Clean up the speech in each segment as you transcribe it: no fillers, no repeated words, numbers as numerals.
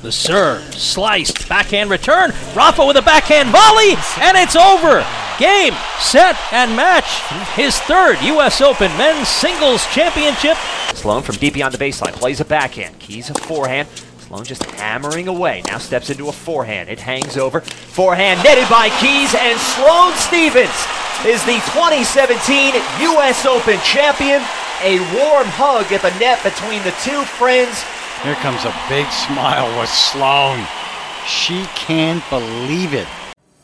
The serve, sliced, backhand return. Rafa with a backhand volley, and it's over. Game, set, and match. His third U.S. Open Men's Singles Championship. Sloane from deep beyond the baseline plays a backhand. Keys a forehand. Sloane just hammering away. Now steps into a forehand. It hangs over. Forehand netted by Keys, and Sloane Stephens is the 2017 U.S. Open champion. A warm hug at the net between the two friends. Here comes a big smile with Sloane. She can't believe it.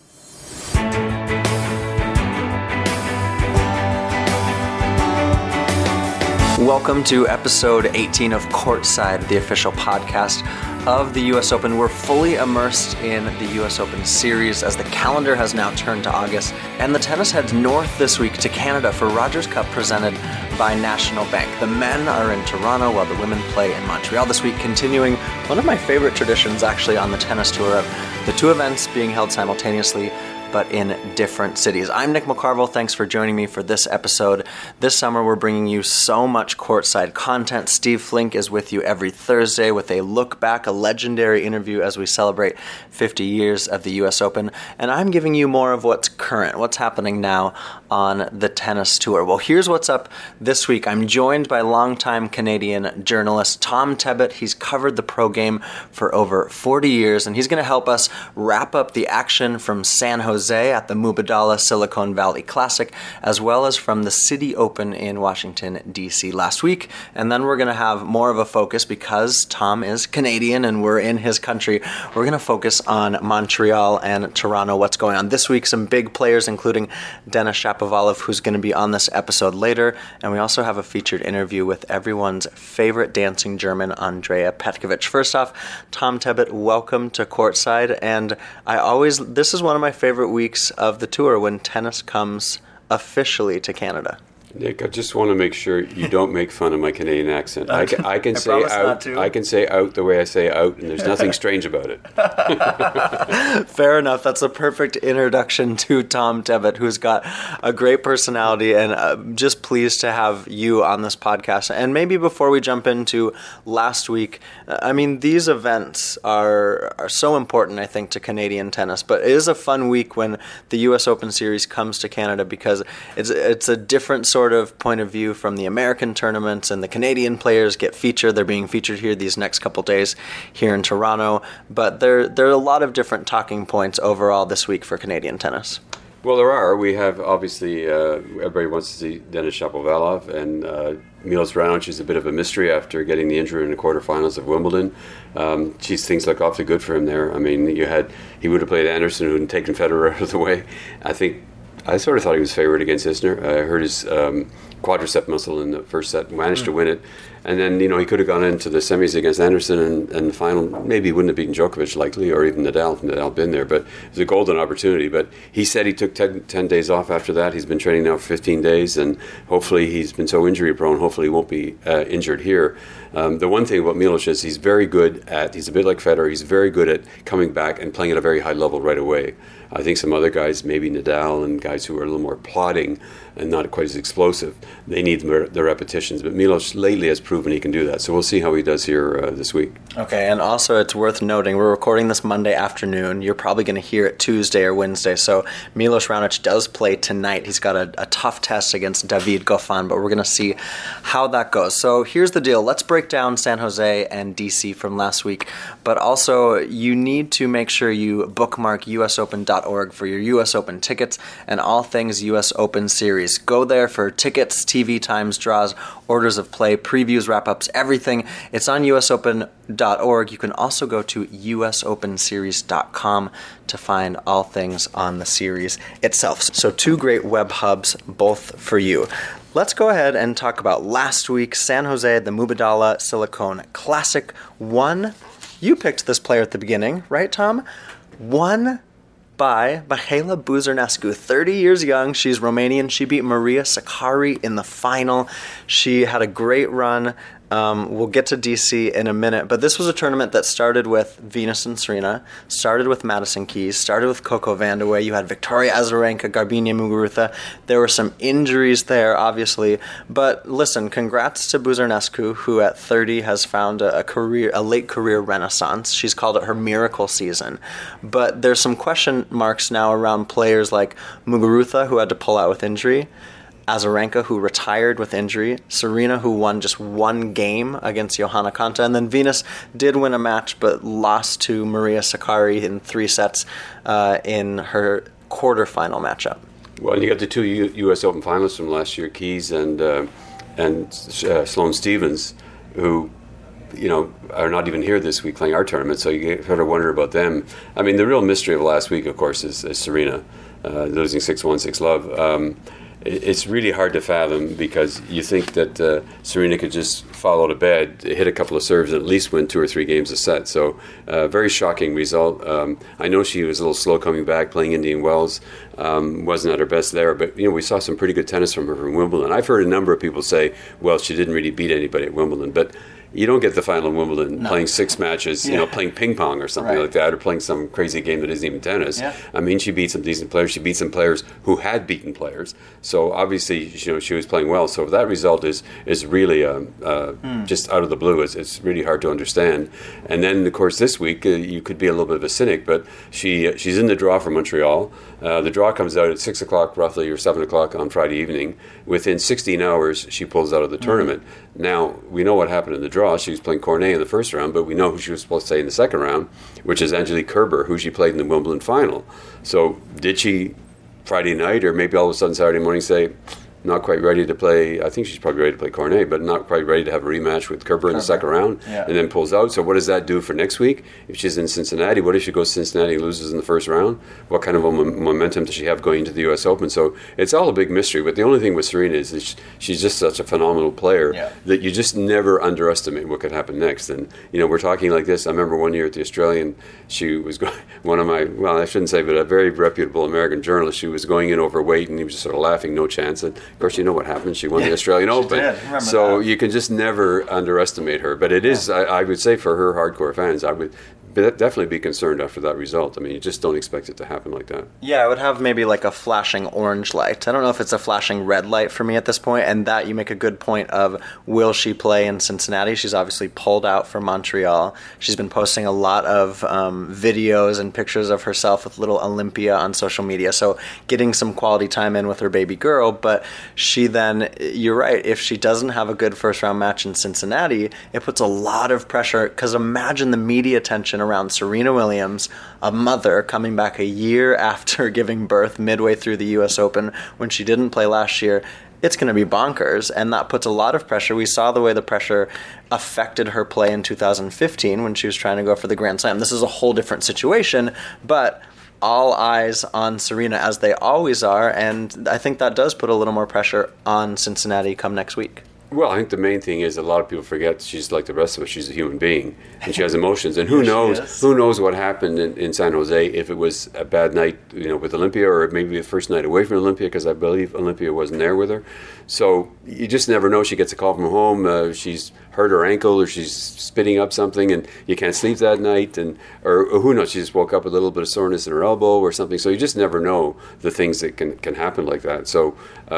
Welcome to episode 18 of Courtside, the official podcast of the U.S. Open. We're fully immersed in the U.S. Open series as the calendar has now turned to August, and the tennis heads north this week to Canada for Rogers Cup presented by National Bank. The men are in Toronto while the women play in Montreal this week, continuing one of my favorite traditions actually on the tennis tour of the two events being held simultaneously but in different cities. I'm Nick McCarville. Thanks for joining me for this episode. This summer, we're bringing you so much courtside content. Steve Flink is with you every Thursday with a look back, a legendary interview as we celebrate 50 years of the U.S. Open. And I'm giving you more of what's current, what's happening now on the tennis tour. Well, here's what's up this week. I'm joined by longtime Canadian journalist Tom Tebbett. He's covered the pro game for over 40 years, and he's going to help us wrap up the action from San Jose at the Mubadala Silicon Valley Classic, as well as from the City Open in Washington, D.C. last week. And then we're going to have more of a focus, because Tom is Canadian and we're in his country. We're going to focus on Montreal and Toronto, what's going on this week. Some big players, including Denis Shapovalov, who's going to be on this episode later. And we also have a featured interview with everyone's favorite dancing German, Andrea Petkovic. First off, Tom Tebbett, welcome to Courtside. And this is one of my favorite weeks of the tour when tennis comes officially to Canada. Nick, I just want to make sure you don't make fun of my Canadian accent. I can say out. I can say out the way I say out, and there's nothing strange about it. Fair enough. That's a perfect introduction to Tom Tebbett, who's got a great personality, and just pleased to have you on this podcast. And maybe before we jump into last week, I mean, these events are so important, I think, to Canadian tennis. But it is a fun week when the U.S. Open Series comes to Canada, because it's a different sort of point of view from the American tournaments, and the Canadian players get featured. They're being featured here these next couple days here in Toronto. But there are a lot of different talking points overall this week for Canadian tennis. Well, there are. We have, obviously, everybody wants to see Denis Shapovalov, and Milos Raonic is a bit of a mystery after getting the injury in the quarterfinals of Wimbledon. Things look awfully good for him there. I mean, he would have played Anderson, who had taken Federer out of the way. I sort of thought he was favored against Isner. I hurt his quadricep muscle in the first set, managed to win it. And then, he could have gone into the semis against Anderson, and the final, maybe he wouldn't have beaten Djokovic likely, or even Nadal if Nadal had been there. But it was a golden opportunity. But he said he took 10 days off after that. He's been training now for 15 days, and hopefully he's been so injury prone, hopefully he won't be injured here. The one thing about Milos is he's a bit like Federer, he's very good at coming back and playing at a very high level right away. I think some other guys, maybe Nadal and guys who are a little more plodding and not quite as explosive, they need the repetitions. But Milos lately has proven he can do that. So we'll see how he does here this week. Okay, and also it's worth noting, we're recording this Monday afternoon. You're probably going to hear it Tuesday or Wednesday. So Milos Raonic does play tonight. He's got a tough test against David Goffin, but we're going to see how that goes. So here's the deal. Let's break down San Jose and DC from last week. But also, you need to make sure you bookmark usopen.org for your U.S. Open tickets and all things U.S. Open Series. Go there for tickets, TV times, draws, orders of play, previews, wrap-ups, everything. It's on usopen.org. You can also go to usopenseries.com to find all things on the series itself. So 2 great web hubs, both for you. Let's go ahead and talk about last week, San Jose, the Mubadala Silicon Classic. You picked this player at the beginning, right, Tom? Won by Mihaela Buzărnescu, 30 years young. She's Romanian. She beat Maria Sakkari in the final. She had a great run We'll get to DC in a minute, but this was a tournament that started with Venus and Serena, started with Madison Keys, started with Coco Vandeweghe. You had Victoria Azarenka, Garbiñe Muguruza. There were some injuries there, obviously, but listen, congrats to Buzarnescu, who at 30 has found a late career renaissance. She's called it her miracle season, but there's some question marks now around players like Muguruza, who had to pull out with injury, Azarenka, who retired with injury, Serena, who won just one game against Johanna Konta, and then Venus did win a match but lost to Maria Sakkari in 3 sets in her quarterfinal matchup. Well, you got the 2 U.S. Open finalists from last year, Keys and Sloane Stephens, who are not even here this week playing our tournament, so you sort of wonder about them. I mean, the real mystery of last week, of course, is Serena losing 6-1, 6-love. It's really hard to fathom because you think that Serena could just fall out of bed, hit a couple of serves, and at least win 2 or 3 games a set. So, very shocking result. I know she was a little slow coming back, playing Indian Wells. Wasn't at her best there, but we saw some pretty good tennis from her from Wimbledon. I've heard a number of people say, well, she didn't really beat anybody at Wimbledon, but you don't get the final in Wimbledon playing 6 matches, playing ping pong or something like that, or playing some crazy game that isn't even tennis. Yeah. I mean, she beat some decent players. She beat some players who had beaten players. So obviously, she was playing well. So that result is really just out of the blue. It's really hard to understand. And then, of course, this week you could be a little bit of a cynic, but she's in the draw for Montreal. The draw comes out at 6 o'clock roughly, or 7 o'clock on Friday evening. Within 16 hours, she pulls out of the tournament. Now, we know what happened in the draw. She was playing Cornet in the first round, but we know who she was supposed to play in the second round, which is Angelique Kerber, who she played in the Wimbledon final. So did she Friday night, or maybe all of a sudden Saturday morning say, not quite ready to play? I think she's probably ready to play Cornet, but not quite ready to have a rematch with Kerber in the second round, and then pulls out. So what does that do for next week? If she's in Cincinnati, what if she goes to Cincinnati and loses in the first round? What kind of a momentum does she have going into the U.S. Open? So it's all a big mystery. But the only thing with Serena is she's just such a phenomenal player that you just never underestimate what could happen next. And, we're talking like this. I remember one year at the Australian, she was one of my, well, I shouldn't say, but a very reputable American journalist, she was going in overweight, and he was just sort of laughing, no chance. And of course, you know what happened. She won the Australian Open. So you can just never underestimate her. But it is, I would say, for her hardcore fans, I would definitely be concerned after that result. I mean, you just don't expect it to happen like that. Yeah, I would have maybe like a flashing orange light. I don't know if it's a flashing red light for me at this point, and that you make a good point of, will she play in Cincinnati? She's obviously pulled out for Montreal. She's been posting a lot of videos and pictures of herself with little Olympia on social media, so getting some quality time in with her baby girl. But she then, you're right, if she doesn't have a good first round match in Cincinnati, it puts a lot of pressure, because imagine the media attention around Serena Williams, a mother coming back a year after giving birth midway through the U.S. Open when she didn't play last year. It's going to be bonkers, and that puts a lot of pressure. We saw the way the pressure affected her play in 2015 when she was trying to go for the Grand Slam. This is a whole different situation, but all eyes on Serena, as they always are, and I think that does put a little more pressure on Cincinnati come next week. Well, I think the main thing is a lot of people forget she's like the rest of us. She's a human being, and she has emotions. And who knows what happened in San Jose, if it was a bad night, with Olympia, or maybe the first night away from Olympia, because I believe Olympia wasn't there with her. So you just never know. She gets a call from home. She's hurt her ankle, or she's spitting up something, and you can't sleep that night, or who knows? She just woke up with a little bit of soreness in her elbow or something. So you just never know the things that can happen like that. So,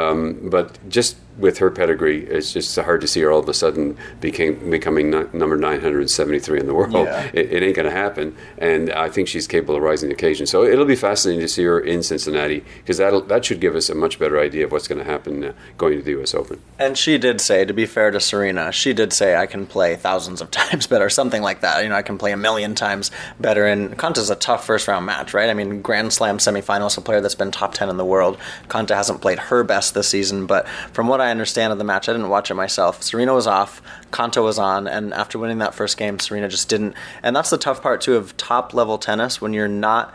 but just with her pedigree, it's just hard to see her all of a sudden becoming number 973 in the world. Yeah. It ain't going to happen, and I think she's capable of rising the occasion. So it'll be fascinating to see her in Cincinnati, because that should give us a much better idea of what's going to happen going to the U.S. Open. And she did say, to be fair to Serena, she did say, I can play thousands of times better, something like that. I can play 1,000,000 times better. And Konta's a tough first-round match, right? I mean, Grand Slam semifinals, a player that's been top 10 in the world. Konta hasn't played her best this season, but from what I understand of the match, I didn't watch it myself. Serena was off, Konta was on, and after winning that first game, Serena just didn't. And that's the tough part, too, of top-level tennis. When you're not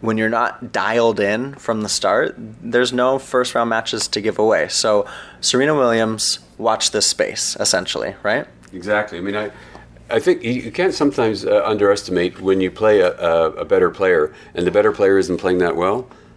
dialed in from the start, there's no first-round matches to give away. So Serena Williams, watch this space, essentially, right? Exactly. I mean, I think you can't sometimes underestimate when you play a better player, and the better player isn't playing that well.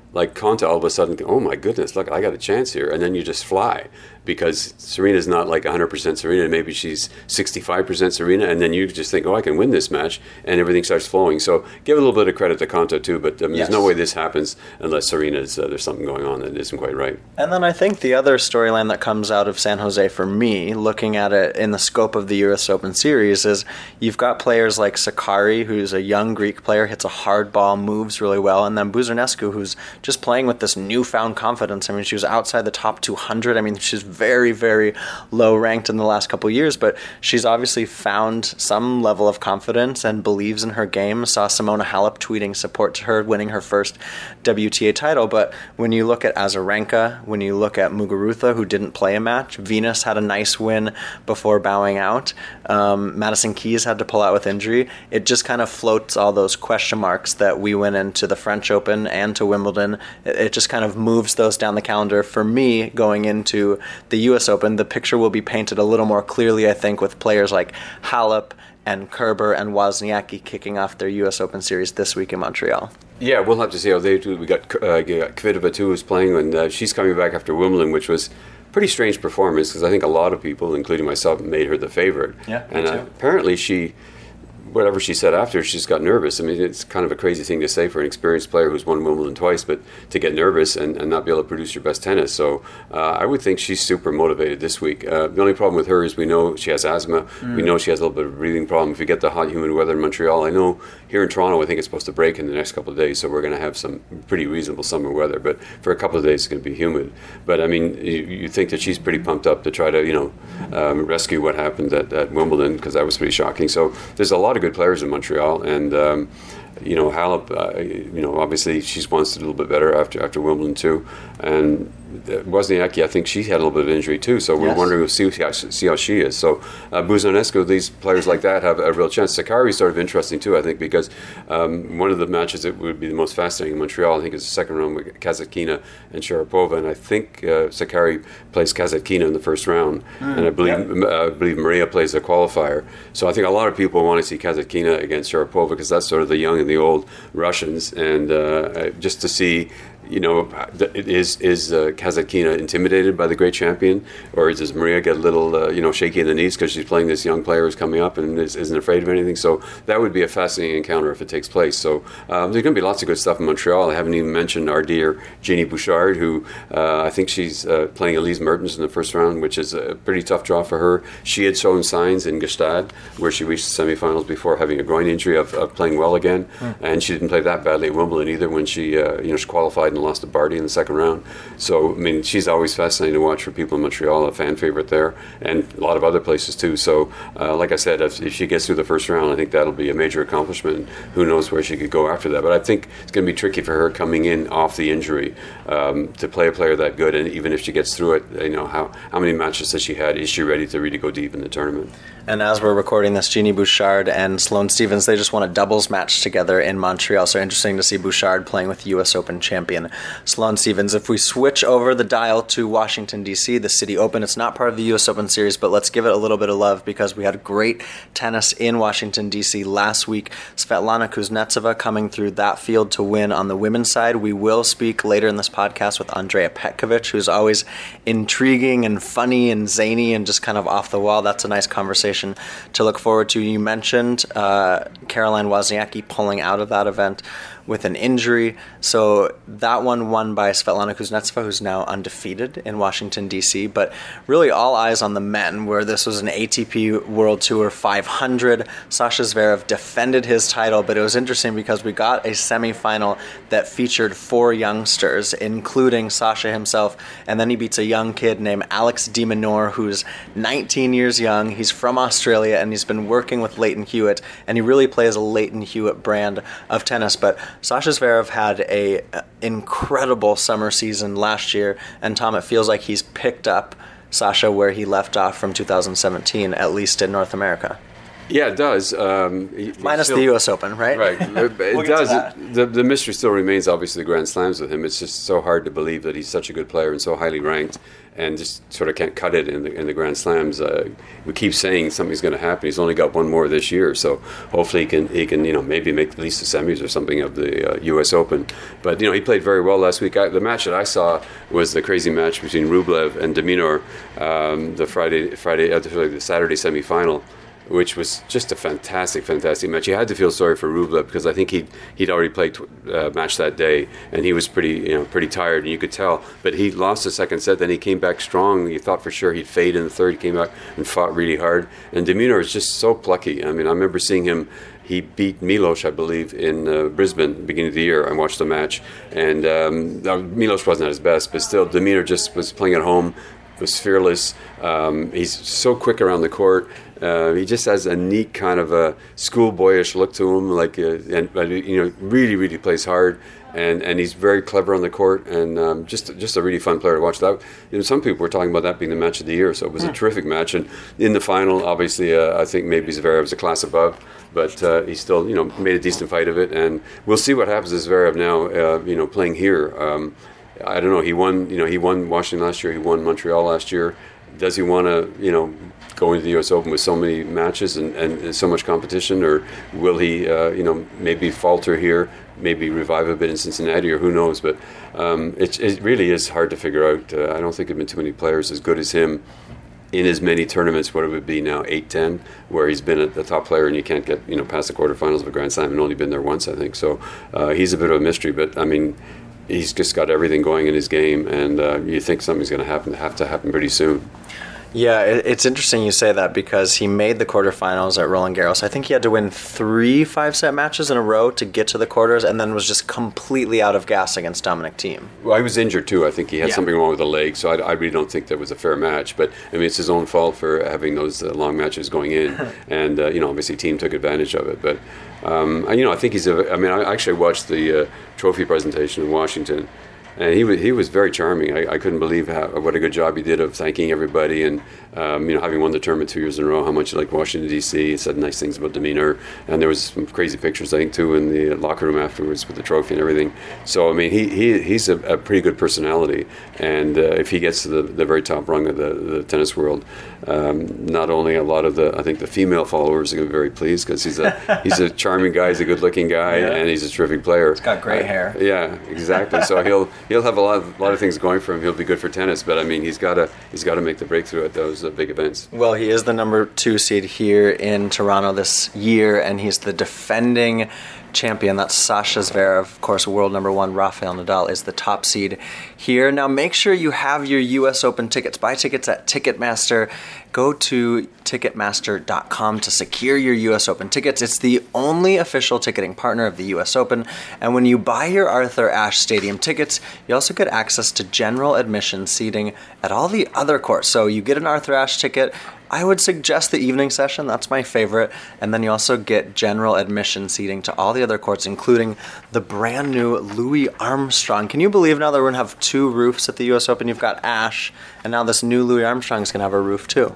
like Konta all of a sudden, oh my goodness, look, I got a chance here. And then you just fly, because Serena's not like 100% Serena. Maybe she's 65% Serena. And then you just think, oh, I can win this match. And everything starts flowing. So give a little bit of credit to Konta too. But there's no way this happens unless Serena's, there's something going on that isn't quite right. And then I think the other storyline that comes out of San Jose for me, looking at it in the scope of the US Open Series, is you've got players like Sakkari, who's a young Greek player, hits a hard ball, moves really well. And then Buzarnescu, who's just playing with this newfound confidence. I mean, she was outside the top 200. I mean, she's very, very low ranked in the last couple of years, but she's obviously found some level of confidence and believes in her game. Saw Simona Halep tweeting support to her, winning her first WTA title. But when you look at Azarenka, when you look at Muguruza, who didn't play a match, Venus had a nice win before bowing out. Madison Keys had to pull out with injury. It just kind of floats all those question marks that we went into the French Open and to Wimbledon. It just kind of moves those down the calendar. For me, going into the U.S. Open, the picture will be painted a little more clearly, I think, with players like Halep and Kerber and Wozniacki kicking off their U.S. Open Series this week in Montreal. Yeah, we'll have to see how they do. We got Kvitova too, who's playing, and she's coming back after Wimbledon, which was pretty strange performance, because I think a lot of people, including myself, made her the favorite. Yeah, and apparently whatever she said after, she's got nervous. I mean, it's kind of a crazy thing to say for an experienced player who's won Wimbledon twice, but to get nervous and not be able to produce your best tennis. So I would think she's super motivated this week. The only problem with her is we know she has asthma. We know she has a little bit of a breathing problem. If you get the hot, humid weather in Montreal, I know here in Toronto, I think it's supposed to break in the next couple of days, so we're going to have some pretty reasonable summer weather. But for a couple of days, it's going to be humid. But I mean, you think that she's pretty pumped up to try to, rescue what happened at Wimbledon, because that was pretty shocking. So there's a lot of good players in Montreal, and Halep, obviously she wants to do a little bit better after Wimbledon too, and Wozniacki, I think she had a little bit of injury too, so we're wondering, we'll see how she is. So Buzarnescu, these players like that have a real chance. Sakkari is sort of interesting too, I think, because one of the matches that would be the most fascinating in Montreal, I think, is the second round with Kasatkina and Sharapova, and I think Sakkari plays Kasatkina in the first round, and I believe Maria plays a qualifier. So I think a lot of people want to see Kasatkina against Sharapova, because that's sort of the young and the old Russians, and just to see, is Kasatkina intimidated by the great champion, or does Maria get a little, shaky in the knees because she's playing this young player who's coming up and isn't afraid of anything? So that would be a fascinating encounter if it takes place. So there's going to be lots of good stuff in Montreal. I haven't even mentioned our dear Jeannie Bouchard, who I think she's playing Elise Mertens in the first round, which is a pretty tough draw for her. She had shown signs in Gstaad, where she reached the semifinals before having a groin injury, of playing well again, and she didn't play that badly at Wimbledon either when she she qualified and lost to Barty in the second round. So, I mean, she's always fascinating to watch for people in Montreal, a fan favorite there, and a lot of other places too. So, like I said, if she gets through the first round, I think that'll be a major accomplishment. Who knows where she could go after that. But I think it's going to be tricky for her coming in off the injury to play a player that good, and even if she gets through it, how many matches has she had? Is she ready to really go deep in the tournament? And as we're recording this, Jeannie Bouchard and Sloane Stephens, they just won a doubles match together in Montreal. So interesting to see Bouchard playing with the U.S. Open champion Sloane Stephens. If we switch over the dial to Washington, D.C., the City Open, it's not part of the U.S. Open Series, but let's give it a little bit of love, because we had great tennis in Washington, D.C. last week. Svetlana Kuznetsova coming through that field to win on the women's side. We will speak later in this podcast with Andrea Petkovic, who's always intriguing and funny and zany and just kind of off the wall. That's a nice conversation to look forward to. You mentioned Caroline Wozniacki pulling out of that event with an injury. So that one won by Svetlana Kuznetsova, who's now undefeated in Washington, D.C. But really all eyes on the men, where this was an ATP World Tour 500. Sasha Zverev defended his title, but it was interesting because we got a semifinal that featured 4 youngsters, including Sasha himself, and then he beats a young kid named Alex de Minaur, who's 19 years young. He's from Australia, and he's been working with Leighton Hewitt, and he really plays a Leighton Hewitt brand of tennis. But Sasha Zverev had a incredible summer season last year, and Tom, it feels like he's picked up Sasha where he left off from 2017, at least in North America. Yeah, it does. Minus the U.S. Open, right? Right. It does. The mystery still remains, obviously, the Grand Slams with him. It's just so hard to believe that he's such a good player and so highly ranked, and just sort of can't cut it in the Grand Slams. We keep saying something's going to happen. He's only got one more this year, so hopefully he can maybe make at least the semis or something of the U.S. Open. But he played very well last week. The match that I saw was the crazy match between Rublev and de Minaur, the Saturday semifinal, which was just a fantastic match. You had to feel sorry for Rublev because I think he'd already played a match that day, and he was pretty tired, and you could tell. But he lost the second set, then he came back strong. You thought for sure he'd fade in the third. He came back and fought really hard. And de Minaur is just so plucky. I mean, I remember seeing him. He beat Milos, I believe, in Brisbane beginning of the year. I watched the match, and Milos wasn't at his best, but still, de Minaur just was playing at home, was fearless. He's so quick around the court. He just has a neat kind of a schoolboyish look to him, really plays hard, and he's very clever on the court, and just a really fun player to watch. That some people were talking about that being the match of the year, so it was a terrific match. And in the final, obviously, I think maybe Zverev was a class above, but he still made a decent fight of it, and we'll see what happens to Zverev now. Playing here. I don't know. He won Washington last year. He won Montreal last year. Does he want to, go into the U.S. Open with so many matches and so much competition, or will he, maybe falter here, maybe revive a bit in Cincinnati, or who knows? But it really is hard to figure out. I don't think there have been too many players as good as him in as many tournaments, what it would be now, 8-10, where he's been the top player and you can't get past the quarterfinals of a Grand Slam, and only been there once, I think. So he's a bit of a mystery, but I mean, he's just got everything going in his game, and you think something's going to have to happen pretty soon. Yeah, it's interesting you say that because he made the quarterfinals at Roland Garros. I think he had to win 3 5-set matches in a row to get to the quarters, and then was just completely out of gas against Dominic Thiem. Well, he was injured too. I think he had something wrong with the leg, so I really don't think that was a fair match. But I mean, it's his own fault for having those long matches going in, and obviously Thiem took advantage of it. But I think I actually watched the trophy presentation in Washington. And he was very charming. I couldn't believe what a good job he did of thanking everybody, and having won the tournament 2 years in a row, how much he liked Washington D.C. He said nice things about de Minaur, and there was some crazy pictures I think too in the locker room afterwards with the trophy and everything. So I mean, he's a pretty good personality, and if he gets to the very top rung of the tennis world, not only a lot of the female followers are going to be very pleased because he's a charming guy, he's a good looking guy, and he's a terrific player. He's got great hair. Yeah, exactly. So he'll have a lot of things going for him. He'll be good for tennis, but I mean, he's got to make the breakthrough at those big events. Well, he is the number 2 seed here in Toronto this year, and he's the defending champion. That's Sasha Zverev. Of course, world number 1 Rafael Nadal is the top seed here. Now, make sure you have your U.S. Open tickets. Buy tickets at Ticketmaster. Go to Ticketmaster.com to secure your U.S. Open tickets. It's the only official ticketing partner of the U.S. Open. And when you buy your Arthur Ashe Stadium tickets, you also get access to general admission seating at all the other courts. So you get an Arthur Ashe ticket. I would suggest the evening session. That's my favorite. And then you also get general admission seating to all the other courts, including the brand new Louis Armstrong. Can you believe now that we're going to have 2 roofs at the U.S. Open? You've got Ashe, and now this new Louis Armstrong is going to have a roof too.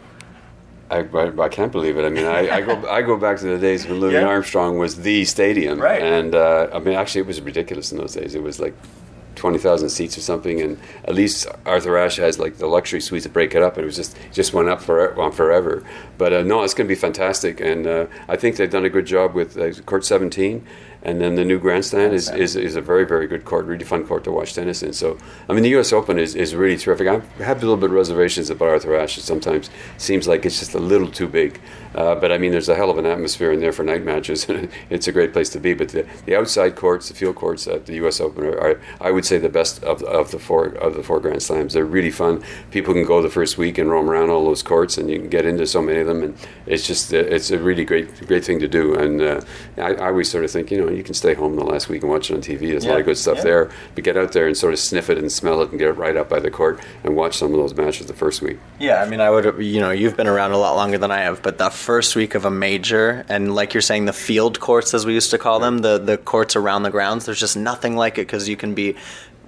I can't believe it. I mean, I go back to the days when Louis Armstrong was the stadium, right? And I mean, actually, it was ridiculous in those days. It was like 20,000 seats or something, and at least Arthur Ashe has like the luxury suites to break it up, and it was just went up forever. But no, it's going to be fantastic, and I think they've done a good job with Court 17. And then the new grandstand is a very, very good court, really fun court to watch tennis in. So, I mean, the U.S. Open is really terrific. I have a little bit of reservations about Arthur Ashe. It sometimes seems like it's just a little too big. But, I mean, there's a hell of an atmosphere in there for night matches. It's a great place to be. But the outside courts, the field courts at the U.S. Open are I would say, the best of the four Grand Slams. They're really fun. People can go the first week and roam around all those courts, and you can get into so many of them. And it's just it's a really great thing to do. And I always sort of think, you can stay home the last week and watch it on TV. There's a lot of good stuff there. But get out there and sort of sniff it and smell it and get it right up by the court and watch some of those matches the first week. Yeah, I mean, I would, you've been around a lot longer than I have, but the first week of a major, and like you're saying, the field courts, as we used to call them, the courts around the grounds, there's just nothing like it because you can be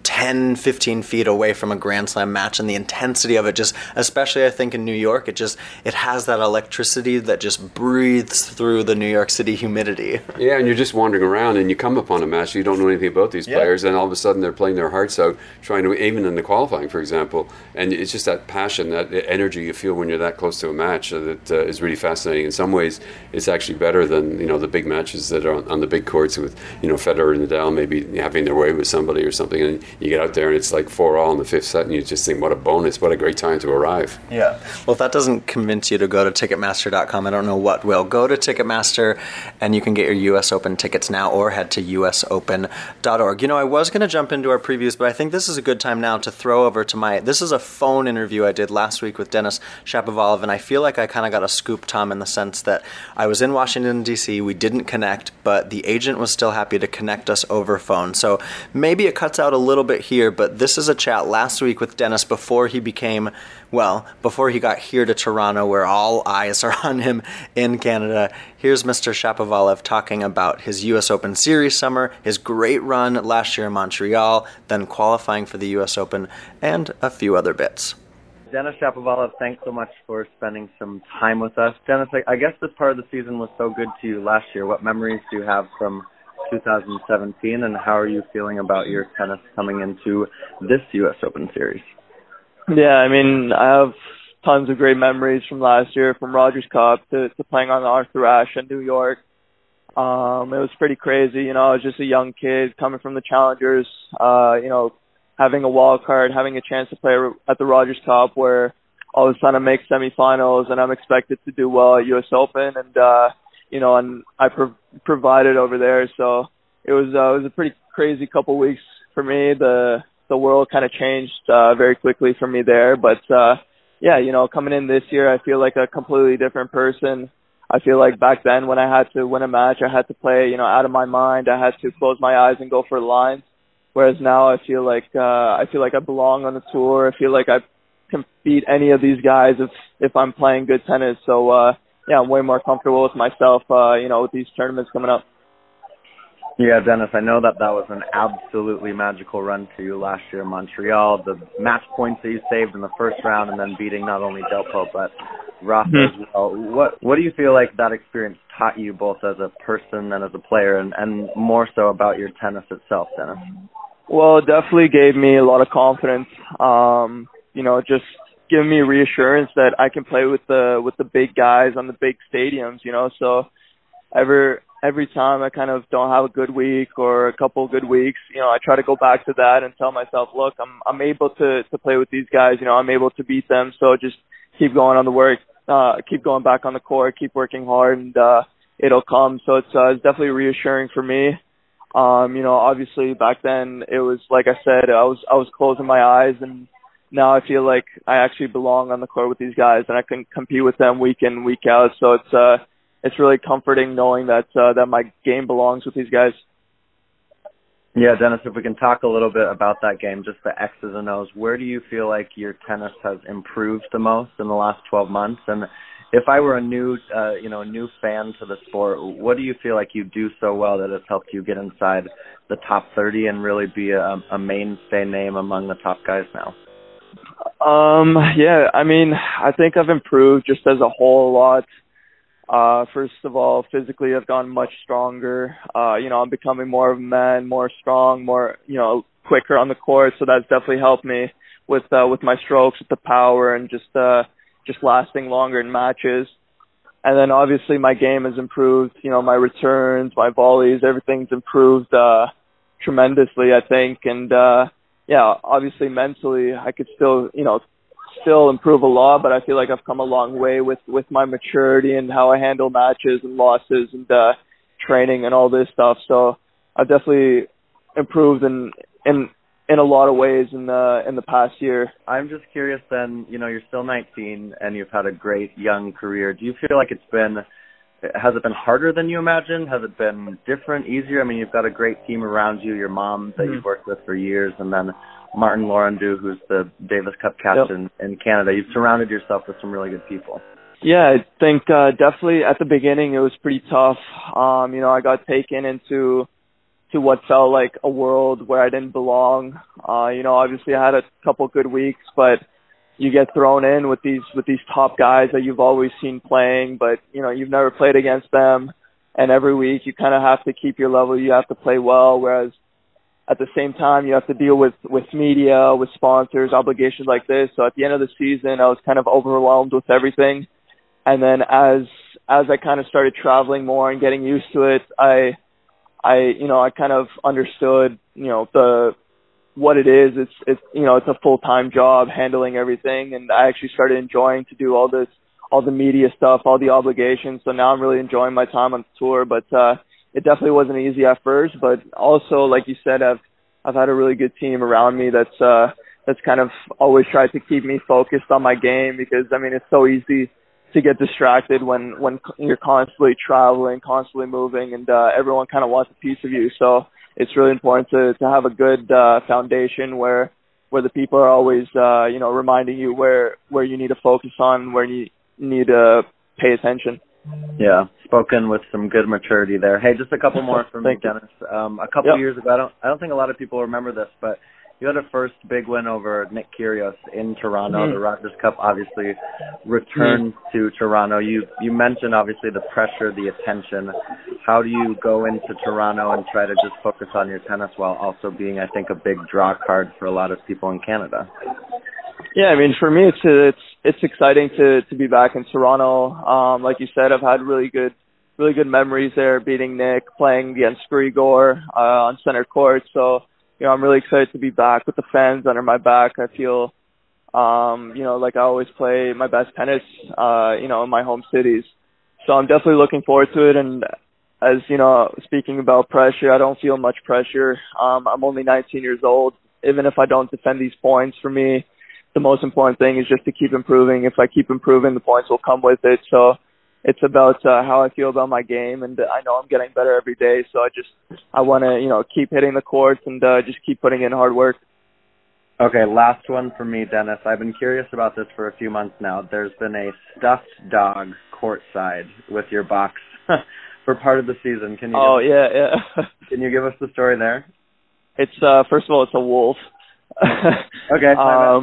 10, 15 feet away from a Grand Slam match, and the intensity of it just, especially I think in New York, it has that electricity that just breathes through the New York City humidity. Yeah, and you're just wandering around and you come upon a match, you don't know anything about these players, and all of a sudden they're playing their hearts out, trying to, even in the qualifying, for example, and it's just that passion, that energy you feel when you're that close to a match that is really fascinating. In some ways, it's actually better than, the big matches that are on the big courts with, Federer and Nadal maybe having their way with somebody or something, and you get out there and it's like 4-all in the fifth set, and you just think, what a bonus, what a great time to arrive. Yeah. Well, if that doesn't convince you to go to Ticketmaster.com, I don't know what will. Go to Ticketmaster, and you can get your U.S. Open tickets now, or head to usopen.org. I was going to jump into our previews, but I think this is a good time now to throw over to this is a phone interview I did last week with Denis Shapovalov, and I feel like I kind of got a scoop, Tom, in the sense that I was in Washington, D.C., we didn't connect, but the agent was still happy to connect us over phone. So maybe it cuts out a little bit here, but this is a chat last week with Denis before he got here to Toronto, where all eyes are on him in Canada. Here's Mr. Shapovalov talking about his U.S. Open Series summer, his great run last year in Montreal, then qualifying for the U.S. Open, and a few other bits. Denis Shapovalov, thanks so much for spending some time with us. Denis, I guess this part of the season was so good to you last year. What memories do you have from 2017, and how are you feeling about your tennis coming into this U.S. Open Series? Yeah, I have tons of great memories from last year, from Rogers Cup to playing on the Arthur Ashe in New York. It was pretty crazy. I was just a young kid coming from the Challengers, having a wild card, having a chance to play at the Rogers Cup, where all of a sudden I make semifinals and I'm expected to do well at U.S. Open, and I provided over there. So it was a pretty crazy couple weeks for me. The world kind of changed very quickly for me there, but coming in this year, I feel like a completely different person. I feel like back then when I had to win a match, I had to play out of my mind. I had to close my eyes and go for lines. Whereas now I feel like I belong on the tour. I feel like I can beat any of these guys if I'm playing good tennis. So I'm way more comfortable with myself, with these tournaments coming up. Yeah, Denis, I know that was an absolutely magical run for you last year in Montreal. The match points that you saved in the first round, and then beating not only Delpo but Rafa as well. What do you feel like that experience taught you, both as a person and as a player, and more so about your tennis itself, Denis? Well, it definitely gave me a lot of confidence. Just giving me reassurance that I can play with the big guys on the big stadiums. So every time I kind of don't have a good week or a couple of good weeks, I try to go back to that and tell myself, look, I'm able to play with these guys. I'm able to beat them. So just keep going on the work, keep going back on the court, keep working hard, and it'll come. So it's definitely reassuring for me. Obviously back then it was, like I said, I was closing my eyes, and now I feel like I actually belong on the court with these guys, and I can compete with them week in, week out. So it's really comforting knowing that my game belongs with these guys. Yeah, Denis, if we can talk a little bit about that game, just the X's and O's, where do you feel like your tennis has improved the most in the last 12 months? And if I were a new fan to the sport, what do you feel like you do so well that has helped you get inside the top 30 and really be a mainstay name among the top guys now? I think I've improved just as a whole lot. First of all, physically I've gotten much stronger. I'm becoming more of a man, more strong, more, quicker on the court. So that's definitely helped me with my strokes, with the power, and just lasting longer in matches. And then obviously my game has improved. My returns, my volleys, everything's improved tremendously, I think. And obviously mentally I could still improve a lot, but I feel like I've come a long way with my maturity and how I handle matches and losses and training and all this stuff. So I've definitely improved in a lot of ways in the past year. I'm just curious then, you're still 19 and you've had a great young career. Do you feel like has it been harder than you imagined? Has it been different, easier? I mean, you've got a great team around you, your mom that you've worked with for years, and then Martin Laurendeau, who's the Davis Cup captain in Canada. You've surrounded yourself with some really good people. Yeah, I think definitely at the beginning it was pretty tough. I got taken into what felt like a world where I didn't belong. Obviously I had a couple good weeks, but you get thrown in with these top guys that you've always seen playing, but you've never played against them. And every week you kind of have to keep your level. You have to play well, whereas at the same time you have to deal with media, with sponsors, obligations like this. So at the end of the season, I was kind of overwhelmed with everything. And then as I kind of started traveling more and getting used to it, I kind of understood, what it is. It's a full-time job handling everything. And I actually started enjoying to do all the media stuff, all the obligations. So now I'm really enjoying my time on the tour, but, it definitely wasn't easy at first, but also, like you said, I've had a really good team around me that's kind of always tried to keep me focused on my game, because, it's so easy to get distracted when you're constantly traveling, constantly moving, and everyone kind of wants a piece of you. So it's really important to have a good foundation where the people are always reminding you where you need to focus on, where you need to pay attention. Yeah, spoken with some good maturity there. Hey, just a couple more from me, Dennis. A couple years ago, I don't think a lot of people remember this, but you had a first big win over Nick Kyrgios in Toronto. The Rogers Cup obviously returned to Toronto. You mentioned obviously the pressure, the attention. How do you go into Toronto and try to just focus on your tennis while also being, I think, a big draw card for a lot of people in Canada? Yeah, for me, it's exciting to be back in Toronto. Like you said, I've had really good memories there, beating Nick, playing against Grigor on center court. So, I'm really excited to be back with the fans under my back. I feel, like I always play my best tennis, in my home cities. So I'm definitely looking forward to it. And as speaking about pressure, I don't feel much pressure. I'm only 19 years old. Even if I don't defend these points, for me, the most important thing is just to keep improving. If I keep improving, the points will come with it. So it's about how I feel about my game, and I know I'm getting better every day. So I want to keep hitting the courts and just keep putting in hard work. Okay, last one for me, Dennis. I've been curious about this for a few months now. There's been a stuffed dog courtside with your box for part of the season. Can you give us the story there? It's first of all, it's a wolf. Okay.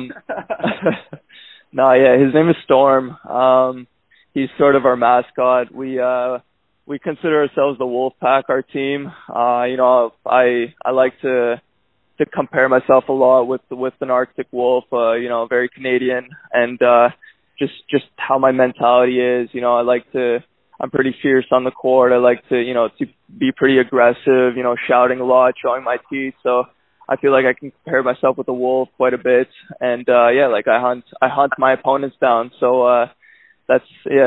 No, his name is Storm. He's sort of our mascot. We consider ourselves the Wolf Pack, our team. I like to compare myself a lot with an Arctic wolf, very Canadian, and just how my mentality is. I'm pretty fierce on the court. I like to be pretty aggressive, shouting a lot, showing my teeth. So I feel like I can compare myself with a wolf quite a bit. And I hunt my opponents down. So that's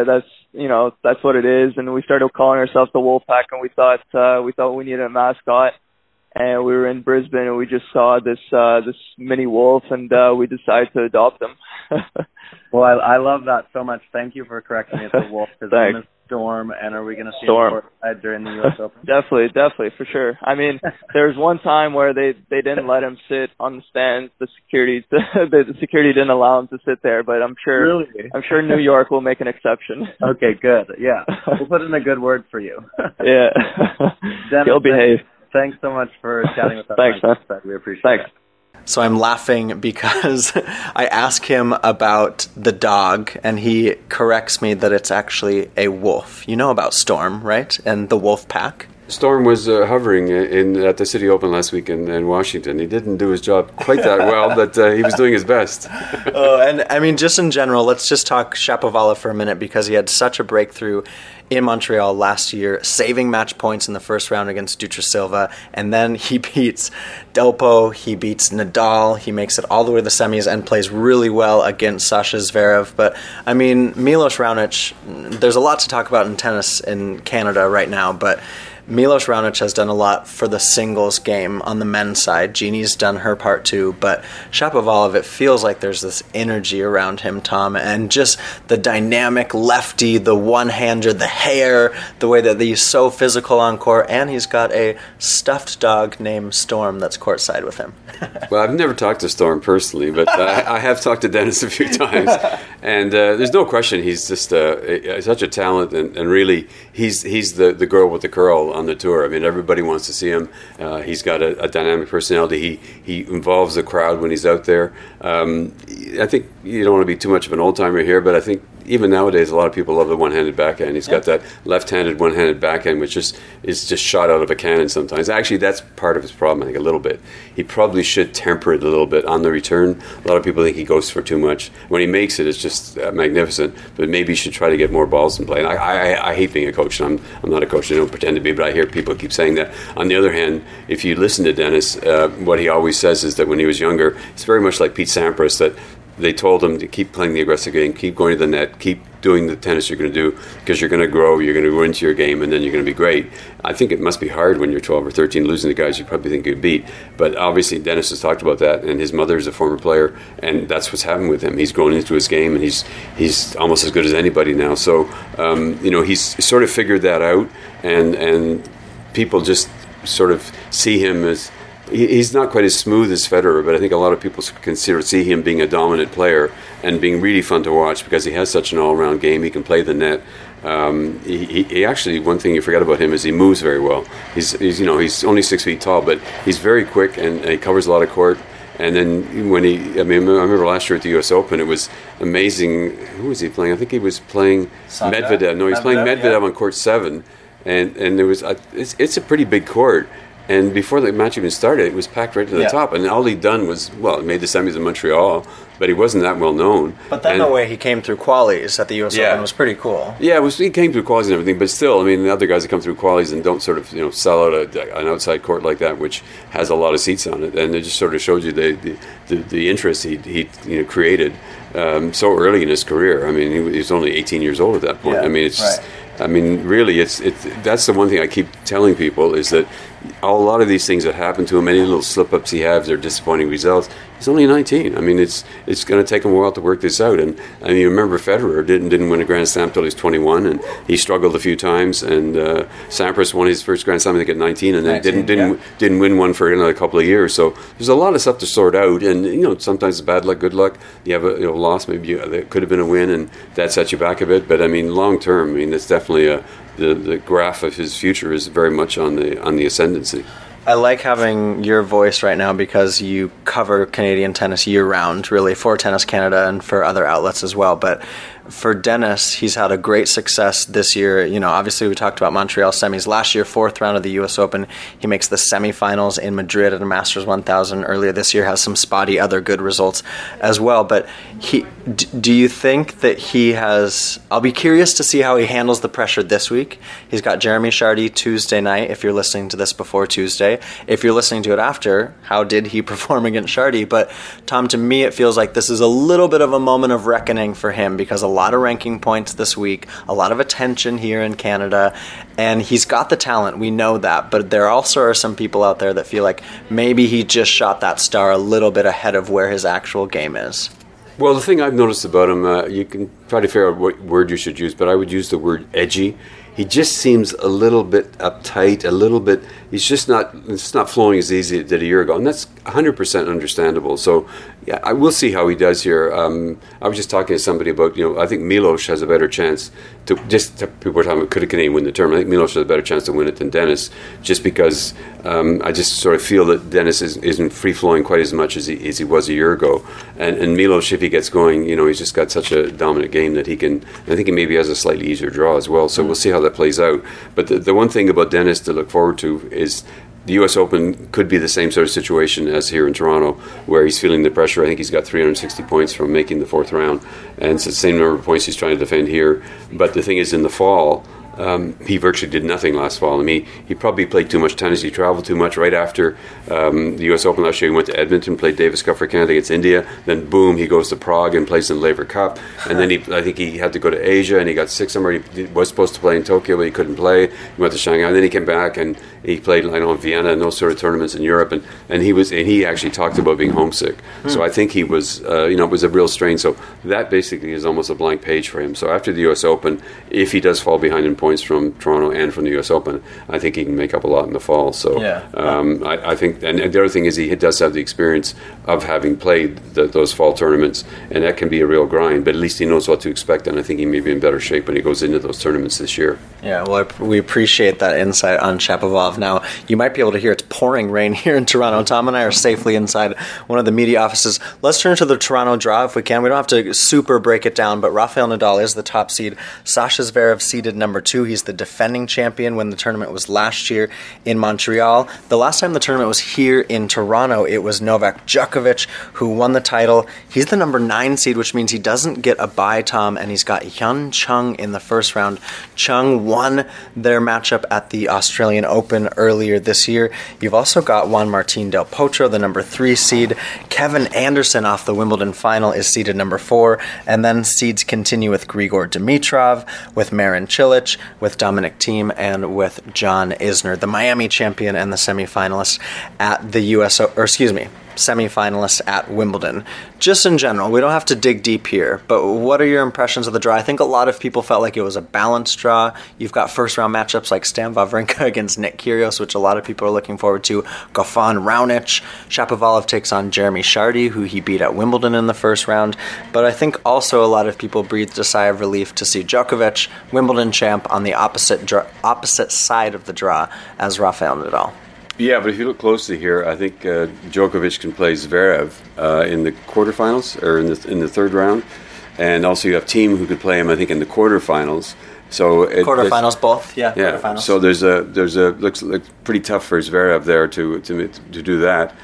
what it is. And we started calling ourselves the Wolf Pack, and we thought we needed a mascot. And we were in Brisbane, and we just saw this mini wolf, and we decided to adopt him. Well, I love that so much. Thank you for correcting me. It's a wolf. His name is Storm, and are we going to see him courtside during the U.S. Open? Definitely, for sure. There was one time where they didn't let him sit on the stands. The security didn't allow him to sit there, but I'm sure New York will make an exception. Okay, good. Yeah, we'll put in a good word for you. Yeah, Dennis, he'll behave. Thanks so much for chatting with us. Thanks, man. We appreciate it. So I'm laughing because I ask him about the dog, and he corrects me that it's actually a wolf. You know about Storm, right? And the Wolf Pack? Storm was hovering at the City Open last week in Washington. He didn't do his job quite that well, but he was doing his best. And just in general, let's just talk Shapovalov for a minute, because he had such a breakthrough in Montreal last year, saving match points in the first round against Dutra Silva, and then he beats Delpo, he beats Nadal, he makes it all the way to the semis and plays really well against Sasha Zverev. But, Milos Raonic, there's a lot to talk about in tennis in Canada right now, but Milos Raonic has done a lot for the singles game on the men's side. Jeannie's done her part too, but Shapovalov, it feels like there's this energy around him, Tom, and just the dynamic lefty, the one-hander, the hair, the way that he's so physical on court, and he's got a stuffed dog named Storm that's courtside with him. Well, I've never talked to Storm personally, but I have talked to Dennis a few times, And there's no question he's just such a talent, and really he's the girl with the curl on the tour. I mean, everybody wants to see him. He's got a dynamic personality. He involves the crowd when he's out there. I think you don't want to be too much of an old-timer here, but I think even nowadays a lot of people love the one-handed backhand. He's got that left-handed one-handed backhand, which is just shot out of a cannon sometimes. Actually, that's part of his problem, I think, a little bit. He probably should temper it a little bit on the return. A lot of people think he goes for too much. When he makes it, it's just magnificent, but maybe he should try to get more balls in play. And I hate being a coach, and I'm not a coach. I don't pretend to be, but I hear people keep saying that. On the other hand, if you listen to Dennis, what he always says is that when he was younger, it's very much like Pete Sampras, that they told him to keep playing the aggressive game, keep going to the net, keep doing the tennis you're going to do, because you're going to grow, you're going to go into your game, and then you're going to be great. I think it must be hard when you're 12 or 13 losing to guys you probably think you beat. But obviously Dennis has talked about that, and his mother is a former player, and that's what's happened with him. He's grown into his game, and he's almost as good as anybody now. So, he's sort of figured that out, and people just sort of see him as... He's not quite as smooth as Federer, but I think a lot of people see him being a dominant player and being really fun to watch because he has such an all-around game. He can play the net. He actually, one thing you forget about him is he moves very well. He's only 6 feet tall, but he's very quick and he covers a lot of court. And then I remember last year at the U.S. Open, it was amazing. Who was he playing? I think he was playing Medvedev. No, he was playing Medvedev on court 7, and there was it's a pretty big court. And before the match even started, it was packed right to the top. And all he'd done was, he made the semis in Montreal, but he wasn't that well known. But then the way he came through qualies at the U.S. Open was pretty cool. Yeah, he came through qualies and everything, but still, I mean, the other guys that come through qualies and don't sort of, sell out an outside court like that, which has a lot of seats on it, and it just sort of shows you the interest he created so early in his career. I mean, he was only 18 years old at that point. I mean, really, that's the one thing I keep telling people is that a lot of these things that happen to him, any little slip-ups he has or disappointing results, he's only 19. I mean, it's going to take him a while to work this out. And I mean, you remember Federer didn't win a Grand Slam until he was 21, and he struggled a few times. And Sampras won his first Grand Slam, I think, at 19, and then didn't win one for another couple of years. So there's a lot of stuff to sort out. And sometimes it's bad luck, good luck. You have a loss, maybe it could have been a win, and that sets you back a bit. But I mean, long term, I mean, it's definitely the graph of his future is very much on the ascendancy. I like having your voice right now because you cover Canadian tennis year-round, really, for Tennis Canada and for other outlets as well. But for Dennis, he's had a great success this year. Obviously we talked about Montreal semis. Last year, 4th round of the U.S. Open. He makes the semifinals in Madrid at a Masters 1000 earlier this year. Has some spotty other good results as well. But do you think that he has... I'll be curious to see how he handles the pressure this week. He's got Jeremy Chardy Tuesday night, if you're listening to this before Tuesday. If you're listening to it after, how did he perform against Chardy? But Tom, to me, it feels like this is a little bit of a moment of reckoning for him because a lot of ranking points this week, a lot of attention here in Canada, and he's got the talent. We know that, but there also are some people out there that feel like maybe he just shot that star a little bit ahead of where his actual game is. Well, the thing I've noticed about him, you can try to figure out what word you should use, but I would use the word edgy. He just seems a little bit uptight, a little bit, it's not flowing as easy as it did a year ago. And that's 100% understandable. So, yeah, I will see how he does here. I was just talking to somebody about, I think Milos has a better chance people were talking about, could a Canadian win the tournament? I think Milos has a better chance to win it than Dennis, just because I just sort of feel that Dennis isn't free-flowing quite as much as he was a year ago. And Milos, if he gets going, he's just got such a dominant game that he can, I think he maybe has a slightly easier draw as well. So we'll see how that plays out. But the one thing about Dennis to look forward to is the U.S. Open could be the same sort of situation as here in Toronto, where he's feeling the pressure. I think he's got 360 points from making the 4th round, and it's the same number of points he's trying to defend here. But the thing is, in the fall, he virtually did nothing last fall. I mean, he probably played too much tennis. He traveled too much. Right after the U.S. Open last year, he went to Edmonton, played Davis Cup for Canada against India. Then, boom, he goes to Prague and plays in the Laver Cup. And then I think he had to go to Asia, and he got sick somewhere. He was supposed to play in Tokyo, but he couldn't play. He went to Shanghai, and then he came back and He played Vienna and those sort of tournaments in Europe, and he actually talked about being homesick. So I think he was, it was a real strain. So that basically is almost a blank page for him. So after the U.S. Open, if he does fall behind in points from Toronto and from the U.S. Open, I think he can make up a lot in the fall. So I think, and the other thing is he does have the experience of having played those fall tournaments, and that can be a real grind, but at least he knows what to expect, and I think he may be in better shape when he goes into those tournaments this year. Yeah, well, we appreciate that insight on Shapovalov. Now, you might be able to hear it's pouring rain here in Toronto. Tom and I are safely inside one of the media offices. Let's turn to the Toronto draw if we can. We don't have to super break it down, but Rafael Nadal is the top seed. Sasha Zverev seeded number 2. He's the defending champion when the tournament was last year in Montreal. The last time the tournament was here in Toronto, it was Novak Djokovic who won the title. He's the number 9 seed, which means he doesn't get a bye, Tom, and he's got Hyun Chung in the first round. Chung won their matchup at the Australian Open earlier this year. You've also got Juan Martín del Potro, the number 3 seed. Kevin Anderson off the Wimbledon final is seeded number 4, and then seeds continue with Grigor Dimitrov, with Marin Cilic, with Dominic Thiem, and with John Isner, the Miami champion and the semifinalist at the semifinalist at Wimbledon. Just in general, we don't have to dig deep here, but what are your impressions of the draw? I think a lot of people felt like it was a balanced draw. You've got first-round matchups like Stan Wawrinka against Nick Kyrgios, which a lot of people are looking forward to. Goffin Raonic. Shapovalov takes on Jeremy Chardy, who he beat at Wimbledon in the first round. But I think also a lot of people breathed a sigh of relief to see Djokovic, Wimbledon champ, on the opposite side of the draw as Rafael Nadal. Yeah, but if you look closely here, I think Djokovic can play Zverev in the quarterfinals or in the third round, and also you have Thiem who could play him, I think, in the quarterfinals. So quarterfinals both, yeah. Quarterfinals. So there's a looks pretty tough for Zverev there to do that.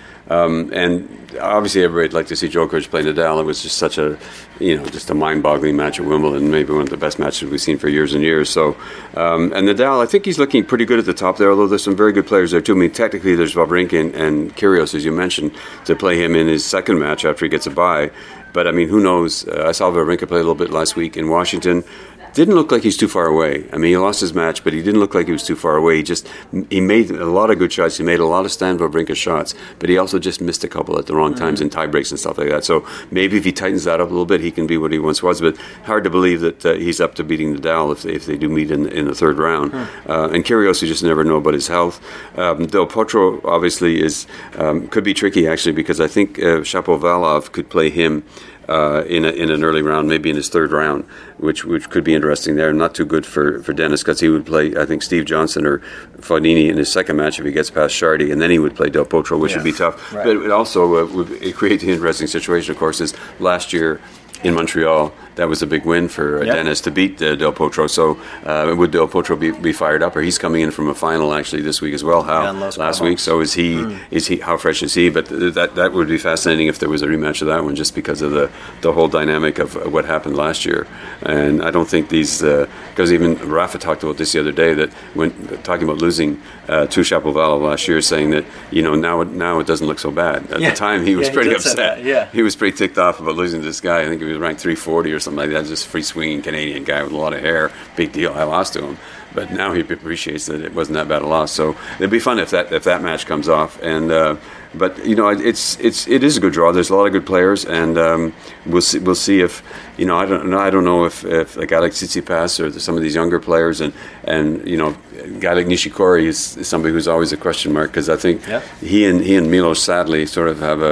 And obviously everybody'd like to see Djokovic play Nadal. It was just such a, just a mind-boggling match at Wimbledon, maybe one of the best matches we've seen for years and years. So, and Nadal, I think he's looking pretty good at the top there, although there's some very good players there too. I mean, technically there's Wawrinka and Kyrgios, as you mentioned, to play him in his second match after he gets a bye. But, I mean, who knows? I saw Wawrinka play a little bit last week in Washington. Didn't look like he's too far away. I mean, he lost his match, but he didn't look like he was too far away. He made a lot of good shots. He made a lot of Stan Wawrinka shots, but he also just missed a couple at the wrong times in tie breaks and stuff like that. So maybe if he tightens that up a little bit, he can be what he once was. But hard to believe that he's up to beating Nadal if they do meet in the third round. And Kyrgios, you just never know about his health. Del Potro obviously could be tricky actually, because I think Shapovalov could play him in an early round, maybe in his third round, which could be interesting there. Not too good for Dennis, because he would play, I think, Steve Johnson or Fognini in his second match if he gets past Chardy, and then he would play Del Potro, which would be tough. Right. But it also would create the interesting situation, of course, is last year in Montreal, that was a big win for Dennis to beat Del Potro. So would Del Potro be fired up? Or he's coming in from a final actually this week as well. Last week. So is he? How fresh is he? But that would be fascinating if there was a rematch of that one, just because of the whole dynamic of what happened last year. And I don't think these, because even Rafa talked about this the other day, that when talking about losing to Shapovalov last year, saying that now it doesn't look so bad. At the time he was pretty upset. He was pretty ticked off about losing to this guy. I think he was ranked 340 or something like that. Just free swinging Canadian guy with a lot of hair. Big deal. I lost to him. But now he appreciates that it wasn't that bad a loss. So it'd be fun if that match comes off. And but it is a good draw. There's a lot of good players, and we'll see if I don't know if like Alex Tsitsipas or some of these younger players and a guy like Nishikori is somebody who's always a question mark, because I think he and Milos sadly sort of have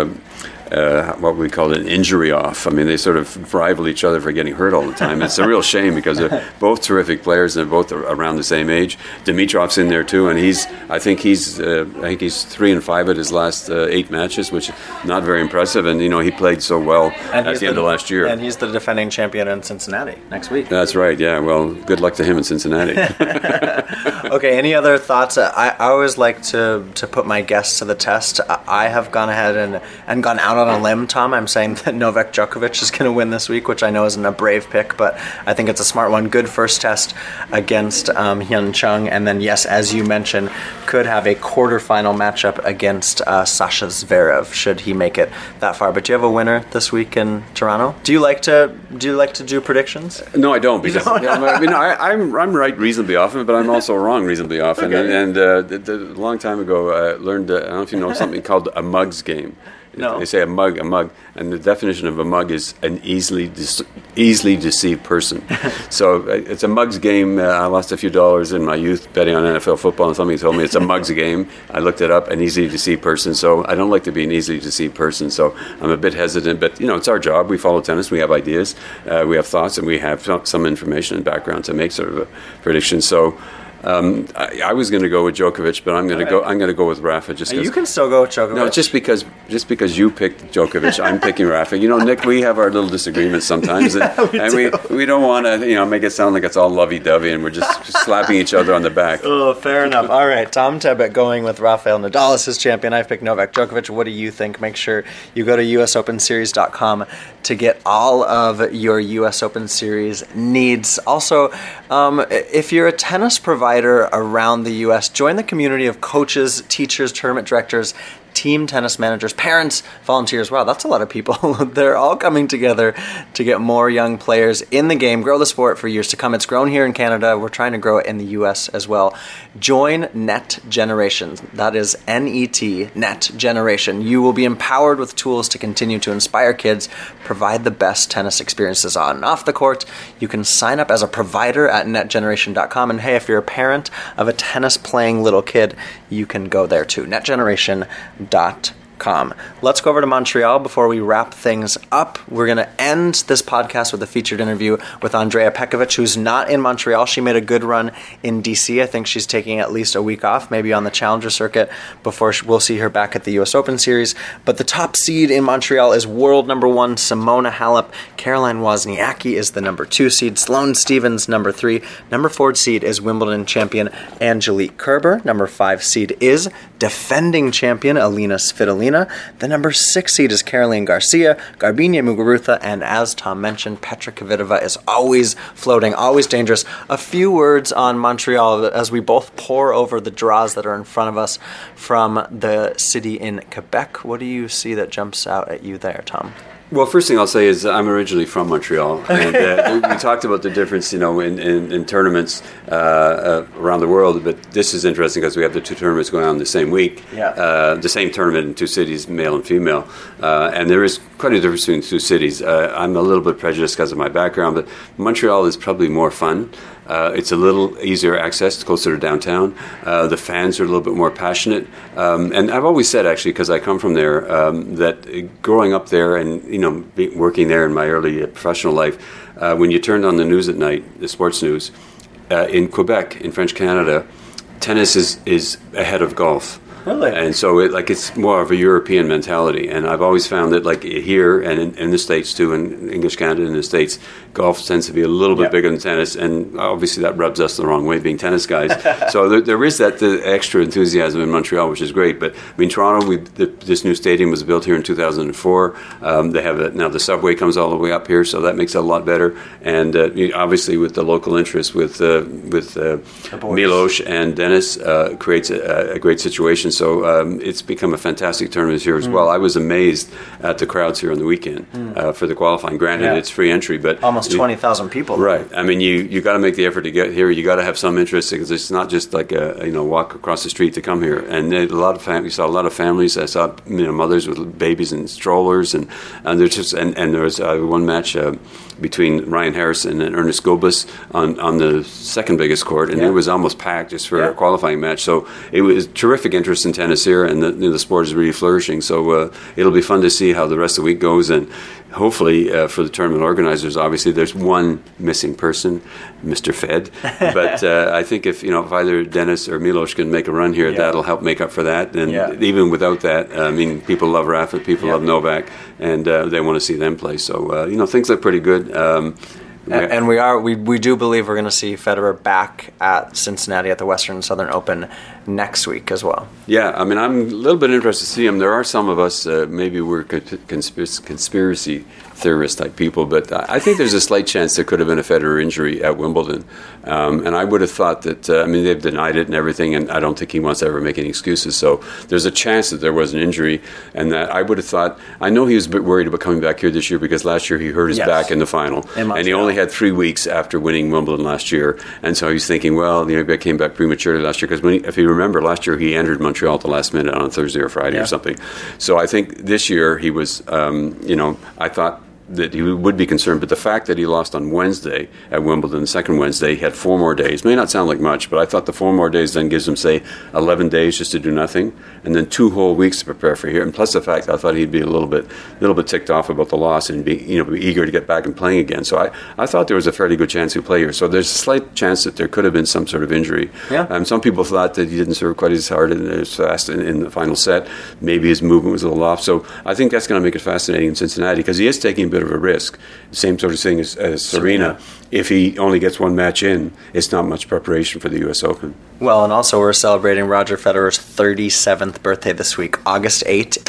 what we call an injury off. I mean, they sort of rival each other for getting hurt all the time. It's a real shame, because they're both terrific players and they're both around the same age. Dimitrov's in there too, and I think he's 3-5 at his last 8 matches, which is not very impressive. And he played so well at the end of last year. And he's the defending champion in Cincinnati next week. That's right. Yeah. Well, good luck to him in Cincinnati. Okay. Any other thoughts? I always like to put my guests to the test. I have gone ahead and gone out out on a limb, Tom. I'm saying that Novak Djokovic is going to win this week, which I know isn't a brave pick, but I think it's a smart one. Good first test against Hyun Chung, and then, yes, as you mentioned, could have a quarterfinal matchup against Sasha Zverev, should he make it that far. But do you have a winner this week in Toronto? Do you like to do predictions? No, I don't, because I'm right reasonably often, but I'm also wrong reasonably often. Okay. And a long time ago, I learned, I don't know if you know something called a mugs game. No. They say a mug, and the definition of a mug is an easily deceived person. So it's a mugs game. I lost a few dollars in my youth betting on NFL football, and somebody told me it's a mugs game. I looked it up, an easily deceived person. So I don't like to be an easily deceived person. So I'm a bit hesitant, but it's our job. We follow tennis. We have ideas, we have thoughts, and we have some information and background to make sort of a prediction. So. I was going to go with Djokovic, but I'm going to go with Rafa. You can still go with Djokovic. No, just because you picked Djokovic, I'm picking Rafa. Nick, we have our little disagreements sometimes, we don't want to make it sound like it's all lovey-dovey and we're just slapping each other on the back. Oh, fair enough. All right, Tom Tebbett going with Rafael Nadal as his champion. I've picked Novak Djokovic. What do you think? Make sure you go to usopenseries.com to get all of your US Open Series needs. Also, if you're a tennis provider around the U.S., join the community of coaches, teachers, tournament directors, team tennis managers, parents, volunteers. Wow, that's a lot of people. They're all coming together to get more young players in the game, grow the sport for years to come. It's grown here in Canada. We're trying to grow it in the U.S. as well. Join Net Generation. That is N-E-T, Net Generation. You will be empowered with tools to continue to inspire kids, provide the best tennis experiences on and off the court. You can sign up as a provider at netgeneration.com. And hey, if you're a parent of a tennis-playing little kid, you can go there too. netgeneration.com. Let's go over to Montreal before we wrap things up. We're going to end this podcast with a featured interview with Andrea Pekovic, who's not in Montreal. She made a good run in DC. I think she's taking at least a week off, maybe on the Challenger circuit, before we'll see her back at the US Open Series. But the top seed in Montreal is world number 1, Simona Halep. Caroline Wozniacki is the number 2 seed. Sloane Stephens, number 3. Number 4 seed is Wimbledon champion Angelique Kerber. Number 5 seed is defending champion Alina Svitolina. The number 6 seed is Caroline Garcia, Garbiñe Muguruza, and as Tom mentioned, Petra Kvitova is always floating, always dangerous. A few words on Montreal as we both pore over the draws that are in front of us from the city in Quebec. What do you see that jumps out at you there, Tom? Well, first thing I'll say is I'm originally from Montreal, and we talked about the difference, in tournaments around the world. But this is interesting because we have the 2 tournaments going on the same week, the same tournament in 2 cities, male and female, and there is quite a difference between 2 cities. I'm a little bit prejudiced because of my background, but Montreal is probably more fun. It's a little easier access, it's closer to downtown. The fans are a little bit more passionate. And I've always said, actually, because I come from there, that growing up there and, working there in my early professional life, when you turned on the news at night, the sports news, in Quebec, in French Canada, tennis is ahead of golf. Really? And so it's more of a European mentality. And I've always found that here and in the States too, in English Canada and the States, golf tends to be a little bit bigger than tennis. And obviously that rubs us the wrong way, being tennis guys. So there is the extra enthusiasm in Montreal, which is great. But Toronto, this new stadium was built here in 2004. They have now the subway comes all the way up here, so that makes it a lot better. And obviously with the local interest with Milos and Dennis creates a great situation. So it's become a fantastic tournament here as well. I was amazed at the crowds here on the weekend for the qualifying. Granted, it's free entry, but almost 20,000 people. Right. I mean, you got to make the effort to get here. You got to have some interest because it's not just like a walk across the street to come here. And a lot of families. Saw a lot of families. I saw mothers with babies and strollers, and there's just and there was one match between Ryan Harrison and Ernest Gobus on the second biggest court, and it was almost packed just for a qualifying match. So it was terrific interest in tennis here, and the sport is really flourishing. So it'll be fun to see how the rest of the week goes, and hopefully for the tournament organizers, obviously there's one missing person, Mr. Fed. But I think if either Dennis or Milos can make a run here, that'll help make up for that. And even without that, I mean, people love Rafa, people love Novak, and they want to see them play. So things look pretty good. And we do believe we're going to see Federer back at Cincinnati at the Western and Southern Open next week as well. Yeah, I mean, I'm a little bit interested to see him. There are some of us, maybe we're conspiracy theorist type people, but I think there's a slight chance there could have been a Federer injury at Wimbledon. And I would have thought that, I mean, they've denied it and everything, and I don't think he wants to ever make any excuses. So there's a chance that there was an injury, and that I would have thought, I know he was a bit worried about coming back here this year because last year he hurt his back in the final. And he only had 3 weeks after winning Wimbledon last year. And so he's thinking, well, maybe I came back prematurely last year, because if you remember, last year he entered Montreal at the last minute on a Thursday or Friday or something. So I think this year he was, I thought that he would be concerned, but the fact that he lost on Wednesday at Wimbledon, the second Wednesday, he had 4 more days. May not sound like much, but I thought the 4 more days then gives him, say, 11 days just to do nothing, and then 2 whole weeks to prepare for here. And plus the fact I thought he'd be a little bit ticked off about the loss and be eager to get back and playing again. So I thought there was a fairly good chance he'd play here. So there's a slight chance that there could have been some sort of injury. Yeah. Some people thought that he didn't serve quite as hard and as fast in the final set. Maybe his movement was a little off. So I think that's going to make it fascinating in Cincinnati, because he is taking a bit of a risk. Same sort of thing as Serena. If he only gets 1 match in, it's not much preparation for the U.S. Open. Well, and also we're celebrating Roger Federer's 37th birthday this week. August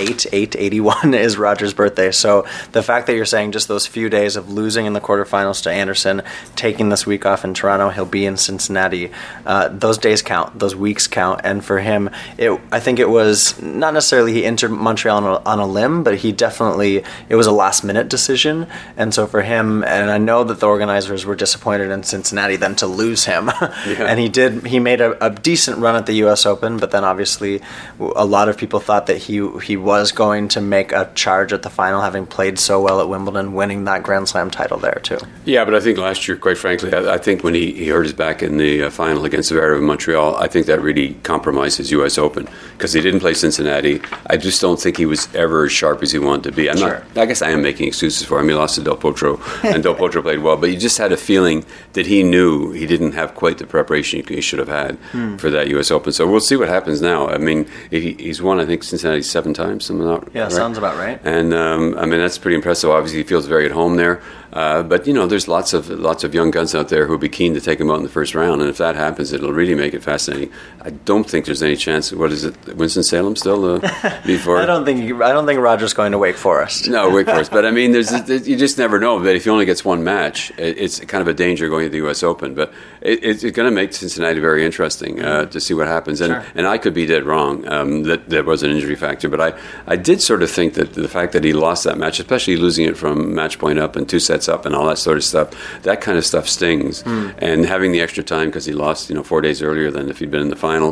8/8/81 is Roger's birthday. So the fact that you're saying just those few days of losing in the quarterfinals to Anderson, taking this week off in Toronto, he'll be in Cincinnati, those days count, those weeks count. And for him, I think it was not necessarily he entered Montreal on a limb, but it was a last-minute decision. And so for him, and I know that the organizers were disappointed in Cincinnati then to lose him. And he made a decent run at the U.S. Open, but then obviously a lot of people thought that he was going to make a charge at the final, having played so well at Wimbledon, winning that Grand Slam title there too. Yeah, but I think last year, quite frankly, I think when he hurt his back in the final against Zverev in Montreal, I think that really compromised his U.S. Open, because he didn't play Cincinnati. I just don't think he was ever as sharp as he wanted to be. I guess I am making excuses for him. He lost to Del Potro, and Del Potro played well, but you just had a feeling that he knew he didn't have quite the preparation he should have had for that U.S. Open. So we'll see what happens now. I mean, he's won, I think, Cincinnati 7 times. Sounds about right. And I mean, that's pretty impressive. Obviously, he feels very at home there. But there's lots of young guns out there who'll be keen to take him out in the first round, and if that happens, it'll really make it fascinating. I don't think there's any chance. What is it, Winston-Salem still before? I don't think Roger's going to Wake Forest. No, Wake Forest. But I mean, you just never know. But if he only gets 1 match, it's kind of a danger going to the U.S. Open. But it's going to make Cincinnati very interesting to see what happens. And I could be dead wrong that there was an injury factor, but I did sort of think that the fact that he lost that match, especially losing it from match point up and 2 sets up and all that sort of stuff, that kind of stuff stings. And having the extra time because he lost 4 days earlier than if he'd been in the final,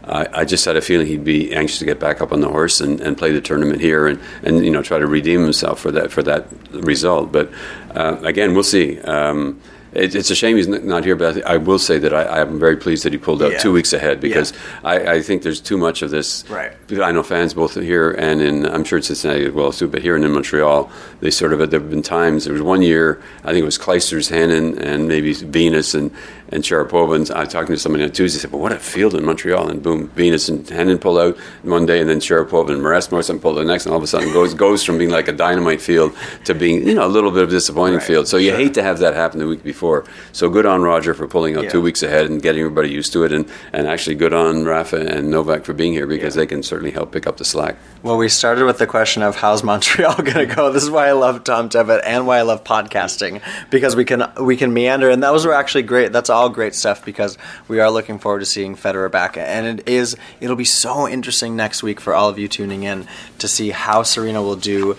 I just had a feeling he'd be anxious to get back up on the horse and play the tournament here and try to redeem himself for that result. But again, we'll see. It's a shame he's not here, but I will say that I'm very pleased that he pulled out 2 weeks ahead, because I think there's too much of this. Right. I know fans both here and I'm sure it's Cincinnati as well too, but here and in Montreal, there have been times. There was 1 year, I think it was Clijsters, Henin, and maybe Venus and Sharapova. And I was talking to somebody on Tuesday, said, "Well, what a field in Montreal!" And boom, Venus and Henin pull out one day, and then Sharapova and Maresmo or something pull out the next, and all of a sudden goes from being like a dynamite field to being a little bit of a disappointing field. So you hate to have that happen the week before. So good on Roger for pulling out 2 weeks ahead and getting everybody used to it, and actually good on Rafa and Novak for being here, because they can certainly help pick up the slack. Well, we started with the question of how's Montreal going to go. This is why I love Tom Tevitt and why I love podcasting, because we can meander, and those were actually great. That's all great stuff, because we are looking forward to seeing Federer back, and it'll be so interesting next week for all of you tuning in to see how Serena will do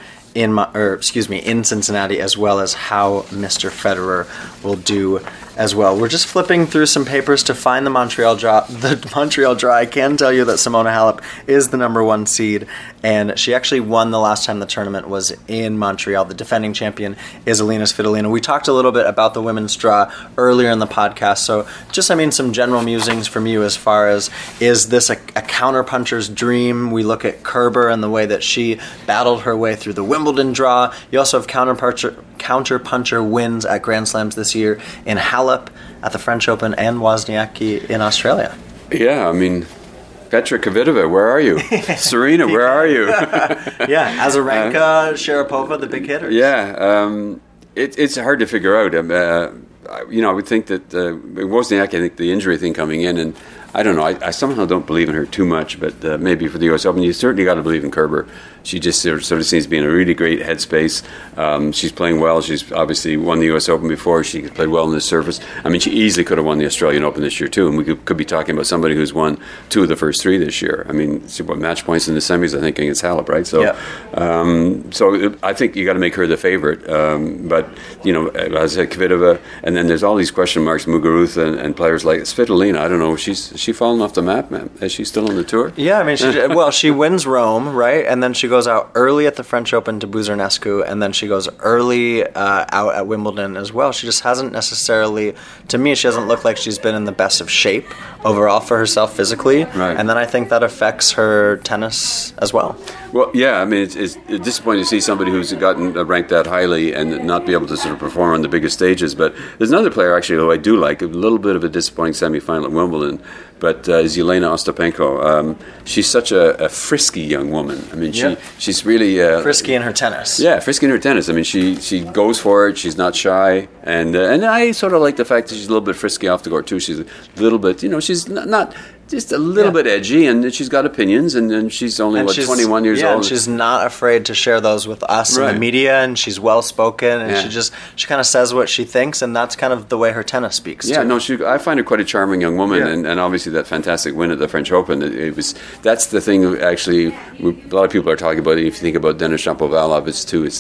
in Cincinnati, as well as how Mr. Federer will do as well. We're just flipping through some papers to find the Montreal draw. I can tell you that Simona Halep is the number 1 seed, and she actually won the last time the tournament was in Montreal. The defending champion is Alina Svitolina. We talked a little bit about the women's draw earlier in the podcast, so just some general musings from you as far as, is this a counterpuncher's dream? We look at Kerber and the way that she battled her way through the Wimbledon draw. You also have counterpuncher wins at Grand Slams this year in Halep at the French Open and Wozniacki in Australia. Yeah, I mean, Petra Kvitova, where are you? Serena, where are you? Azarenka, Sharapova, the big hitters. Yeah, it's hard to figure out. I would think that Wozniacki, I think the injury thing coming in, and I don't know. I somehow don't believe in her too much, but maybe for the U.S. Open, you certainly got to believe in Kerber. She just sort of seems to be in a really great headspace. She's playing well. She's obviously won the U.S. Open before. She played well on the surface. I mean, she easily could have won the Australian Open this year too, and we could be talking about somebody who's won 2 of the first 3 this year. I mean, see what match points in the semis, I think, against Halep, right? So, so I think you got to make her the favorite. But as I said, Kvitova, and then there's all these question marks, Muguruza and players like Svitolina. I don't know. Is she fallen off the map, man? Is she still on the tour? Yeah, I mean, she wins Rome, right? And then she goes out early at the French Open to Buzarnescu, and then she goes early out at Wimbledon as well. She just hasn't necessarily, to me, she hasn't looked like she's been in the best of shape overall for herself physically. Right. And then I think that affects her tennis as well. Well, yeah, I mean, it's disappointing to see somebody who's gotten ranked that highly and not be able to sort of perform on the biggest stages. But there's another player, actually, who I do like, a little bit of a disappointing semifinal at Wimbledon, but is Jelena Ostapenko. She's such a frisky young woman. I mean, she's really... frisky in her tennis. Yeah, frisky in her tennis. I mean, she goes for it. She's not shy. And I sort of like the fact that she's a little bit frisky off the court, too. She's a little bit, she's not just a little bit edgy, and she's got opinions, and she's only, 21 years old. And she's not afraid to share those with us in the media, and she's well-spoken, and she kind of says what she thinks, and that's kind of the way her tennis speaks, Yeah, too. no, I find her quite a charming young woman, and obviously that fantastic win at the French Open, that's the thing, actually, a lot of people are talking about, if you think about Denis Shapovalov, it's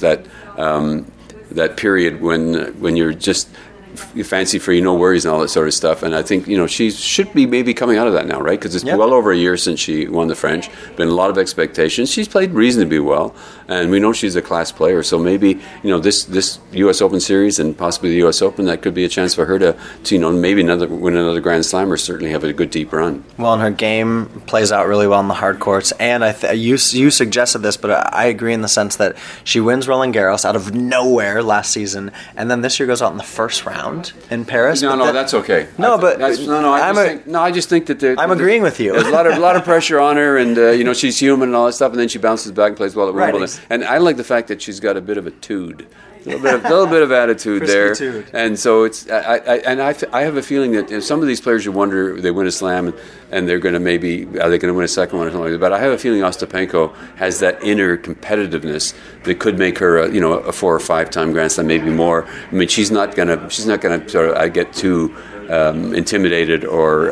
that period when you're just... fancy free, no worries and all that sort of stuff, and I think she should be maybe coming out of that now, right? Because it's well over a year since she won the French. Been a lot of expectations. She's played reasonably well, and we know she's a class player. So maybe this U.S. Open series and possibly the U.S. Open, that could be a chance for her to maybe win another Grand Slam or certainly have a good deep run. Well, and her game plays out really well in the hard courts, and you suggested this, but I agree in the sense that she wins Roland Garros out of nowhere last season, and then this year goes out in the first round in Paris. No, that's okay. I just think that I'm agreeing with you. There's a lot of pressure on her, and she's human and all that stuff, and then she bounces back and plays well at Wimbledon. Right. And I like the fact that she's got a bit of a tude. A little bit of attitude there, and so it's. I have a feeling that some of these players, you wonder, they win a slam and they're going to are they going to win a second one or something like that. But I have a feeling Ostapenko has that inner competitiveness that could make her a 4 or 5 time Grand Slam, maybe more. I mean, she's not going to sort of get too intimidated or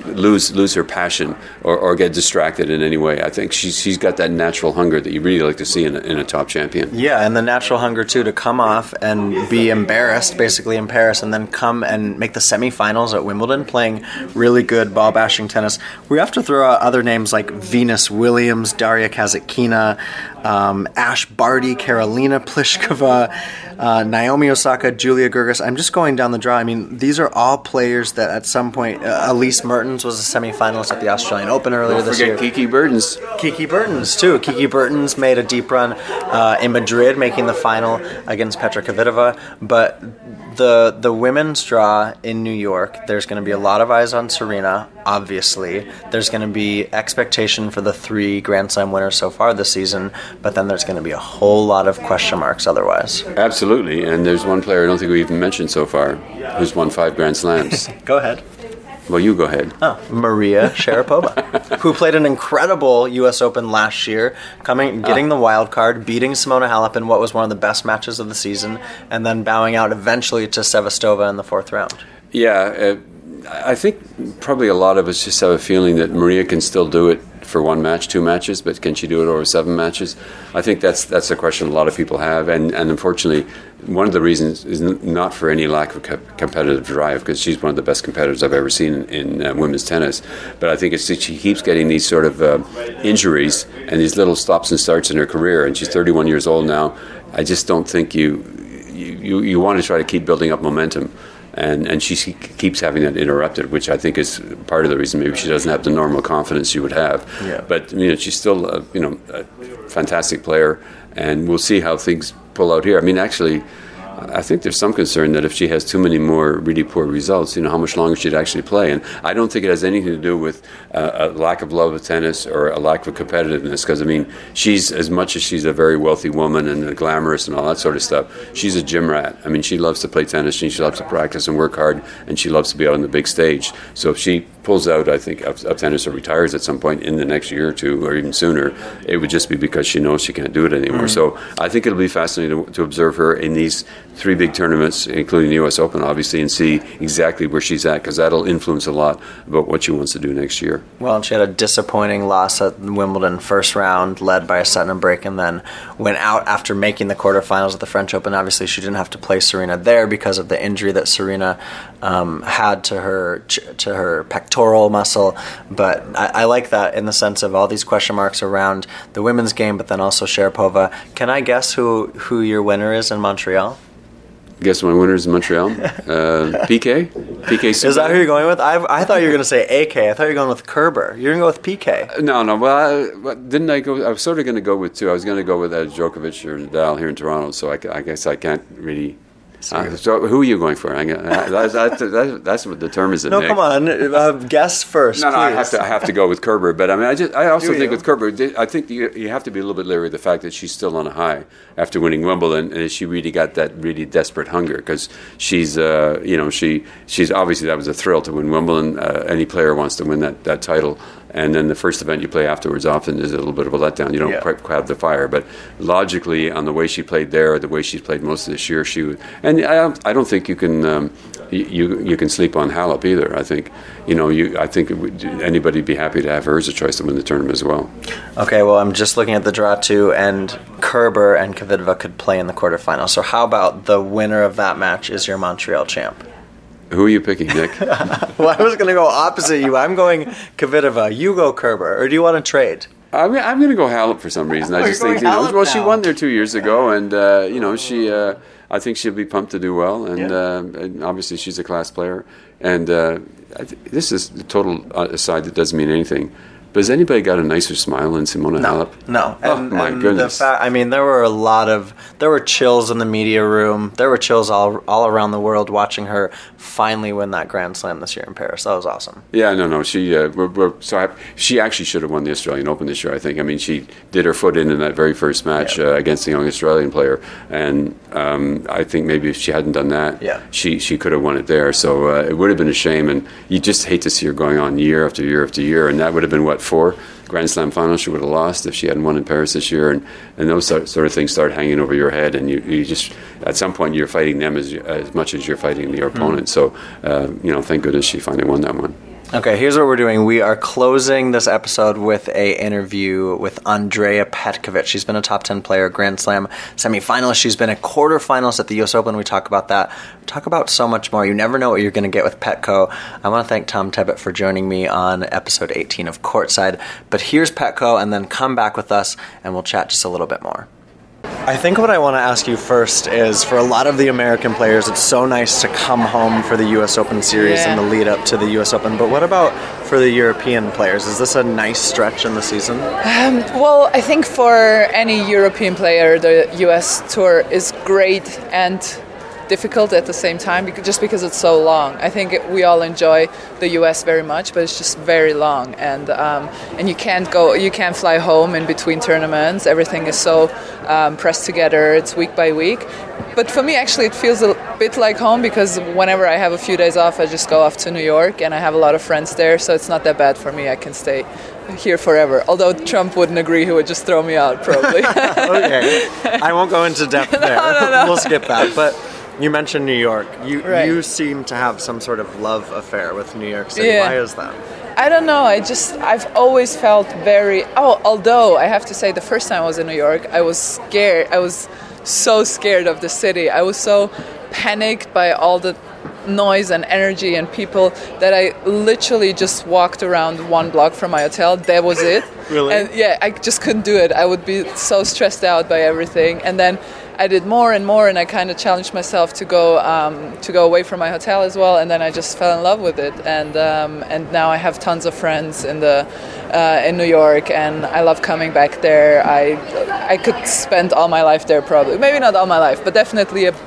lose her passion or get distracted in any way. I think she's got that natural hunger that you really like to see in a top champion. Yeah, and the natural hunger too to come off and be embarrassed basically in Paris and then come and make the semifinals at Wimbledon playing really good ball bashing tennis. We have to throw out other names like Venus Williams, Daria Kasatkina, Ash Barty, Karolina Pliskova, Naomi Osaka, Julia Gerges. I'm just going down the draw. I mean, these are all players that at some point, Elise Mertens was a semifinalist at the Australian Open earlier this year. Kiki Bertens. Kiki Bertens, too. Kiki Bertens made a deep run in Madrid, making the final against Petra Kvitova. But the women's draw in New York, there's going to be a lot of eyes on Serena, obviously. There's going to be expectation for the 3 Grand Slam winners so far this season, but then there's going to be a whole lot of question marks otherwise. Absolutely, and there's one player I don't think we even mentioned so far who's won 5 Grand Slams. Go ahead. Well, you go ahead. Maria Sharapova, who played an incredible U.S. Open last year, getting the wild card, beating Simona Halep in what was one of the best matches of the season, and then bowing out eventually to Sevastova in the 4th round. Yeah, I think probably a lot of us just have a feeling that Maria can still do it for 1 match, 2 matches, but can she do it over 7 matches? I think that's a question a lot of people have, and unfortunately, one of the reasons is not for any lack of competitive drive, because she's one of the best competitors I've ever seen in women's tennis, but I think it's that she keeps getting these sort of injuries and these little stops and starts in her career, and she's 31 years old now. I just don't think you want to try to keep building up momentum. And she keeps having that interrupted, which I think is part of the reason maybe she doesn't have the normal confidence she would have. Yeah. But she's still a fantastic player, and we'll see how things pull out here. I mean, actually, I think there's some concern that if she has too many more really poor results, how much longer she'd actually play. And I don't think it has anything to do with a lack of love of tennis or a lack of competitiveness, because, she's, as much as she's a very wealthy woman and glamorous and all that sort of stuff, she's a gym rat. She loves to play tennis, and she loves to practice and work hard, and she loves to be out on the big stage. So if she pulls out, I think, of tennis or retires at some point in the next year or two, or even sooner, it would just be because she knows she can't do it anymore. So I think it'll be fascinating to observe her in these 3 big tournaments, including the U.S. Open, obviously, and see exactly where she's at, because that'll influence a lot about what she wants to do next year. Well, and she had a disappointing loss at Wimbledon first round, led by a set and a break, and then went out after making the quarterfinals at the French Open. Obviously, she didn't have to play Serena there because of the injury that Serena had to her pectoral muscle. But I like that in the sense of all these question marks around the women's game, but then also Sharapova. Can I guess who your winner is in Montreal? Guess my winner is in Montreal. PK? PK. Is that who you're going with? I thought you were going to say AK. I thought you were going with Kerber. You're going to go with PK. No. Well, didn't I go? I was sort of going to go with 2. I was going to go with Djokovic or Nadal here in Toronto, so I guess I can't really... so who are you going for? That's what determines it. No, Nick. come on. Guess first. No, please. I have to go with Kerber. But I also think with Kerber, I think you have to be a little bit leery of the fact that she's still on a high after winning Wimbledon, and she really got that really desperate hunger, because she's she's obviously, that was a thrill to win Wimbledon. Any player wants to win that title. And then the first event you play afterwards often is a little bit of a letdown. You don't quite have the fire. But logically, on the way she played there, the way she's played most of this year, she would. And I don't think you can you can sleep on Halep either. I think anybody'd be happy to have her as a choice to win the tournament as well. Okay, well, I'm just looking at the draw too, and Kerber and Kvitova could play in the quarterfinals. So how about the winner of that match is your Montreal champ? Who are you picking, Nick? Well, I was going to go opposite you. I'm going Kvitova. You go Kerber. Or do you want to trade? I'm going to go Halep for some reason. I just think, she won there 2 years ago, and she. I think she'll be pumped to do well, and obviously she's a class player. And this is a total aside that doesn't mean anything. But has anybody got a nicer smile than Simona Halep? No. My goodness. There were chills in the media room. There were chills all around the world watching her finally win that Grand Slam this year in Paris. That was awesome. Yeah, no. She she actually should have won the Australian Open this year, I think. She did her foot in that very first match against the young Australian player. And I think maybe if she hadn't done that, she could have won it there. So it would have been a shame. And you just hate to see her going on year after year after year. And that would have been, 4 Grand Slam finals she would have lost if she hadn't won in Paris this year, and those sort of things start hanging over your head, and you just, at some point, you're fighting them as much as you're fighting your opponent. So thank goodness she finally won that one. Okay, here's what we're doing. We are closing this episode with a interview with Andrea Petkovic. She's been a top 10 player, Grand Slam semifinalist. She's been a quarterfinalist at the U.S. Open. We talk about that. We talk about so much more. You never know what you're going to get with Petko. I want to thank Tom Tebbett for joining me on episode 18 of Courtside. But here's Petko, and then come back with us, and we'll chat just a little bit more. I think what I want to ask you first is, for a lot of the American players, it's so nice to come home for the U.S. Open series and the lead up to the U.S. Open. But what about for the European players? Is this a nice stretch in the season? Well, I think for any European player, the U.S. Tour is great and difficult at the same time, just because it's so long. I think we all enjoy the U.S. very much, but it's just very long, and you can't fly home in between tournaments. Everything is so pressed together. It's week by week. But for me, actually, it feels a bit like home, because whenever I have a few days off, I just go off to New York, and I have a lot of friends there, so it's not that bad for me. I can stay here forever. Although Trump wouldn't agree, he would just throw me out, probably. Okay. I won't go into depth there. No. We'll skip that. But you mentioned New York. You seem to have some sort of love affair with New York City. Yeah. Why is that? I don't know. I've always felt although I have to say, the first time I was in New York, I was scared. I was so scared of the city. I was so panicked by all the noise and energy and people that I literally just walked around 1 block from my hotel. That was it. Really? And I just couldn't do it. I would be so stressed out by everything. And then I did more and more, and I kind of challenged myself to go away from my hotel as well, and then I just fell in love with it, and now I have tons of friends in New York, and I love coming back there. I could spend all my life there, probably, maybe not all my life, but definitely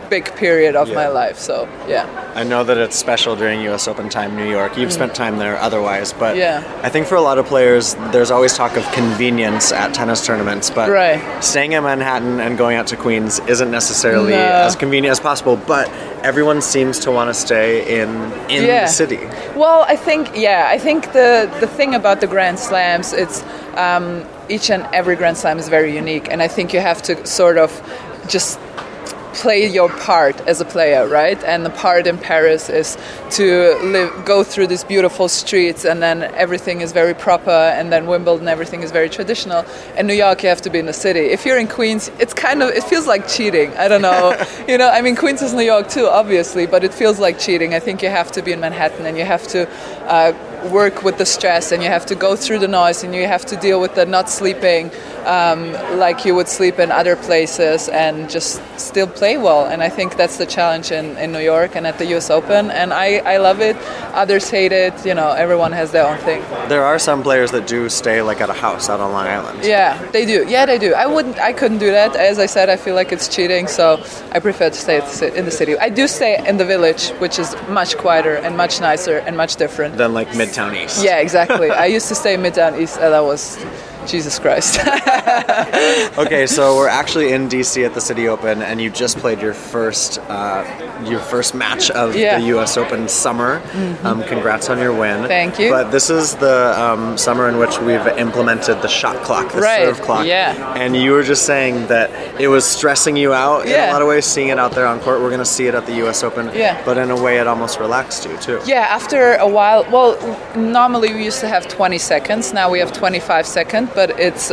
big period of my life. So yeah. I know that it's special during U.S. Open time, New York. You've spent time there otherwise, but I think for a lot of players, there's always talk of convincence at tennis tournaments, but staying in Manhattan and going out to Queens isn't necessarily as convenient as possible, but everyone seems to want to stay in the city. Well, I think the thing about the Grand Slams, it's each and every Grand Slam is very unique, and I think you have to sort of just play your part as a player, right? And the part in Paris is to go through these beautiful streets, and then everything is very proper, and then Wimbledon, everything is very traditional. In New York, you have to be in the city. If you're in Queens, it feels like cheating. I don't know. I mean, Queens is New York too, obviously, but it feels like cheating. I think you have to be in Manhattan, and you have to work with the stress, and you have to go through the noise, and you have to deal with the not sleeping like you would sleep in other places, and just still play well. And I think that's the challenge in New York and at the US Open, and I love it. Others hate it. Everyone has their own thing. There are some players that do stay like at a house out on Long Island. Yeah, they do. I couldn't do that. As I said, I feel like it's cheating, so I prefer to stay in the city. I do stay in the Village, which is much quieter and much nicer and much different than like Midtown East. Yeah, exactly. I used to stay in Midtown East, and that was Jesus Christ. Okay, so we're actually in DC at the City Open, and you just played your first match of the US Open summer. Congrats on your win. Thank you. But this is the summer in which we've implemented the shot clock, the serve clock. Yeah. And you were just saying that it was stressing you out in a lot of ways, seeing it out there on court. We're going to see it at the US Open. Yeah. But in a way, it almost relaxed you, too. Yeah, after a while, normally we used to have 20 seconds. Now we have 25 seconds. But it's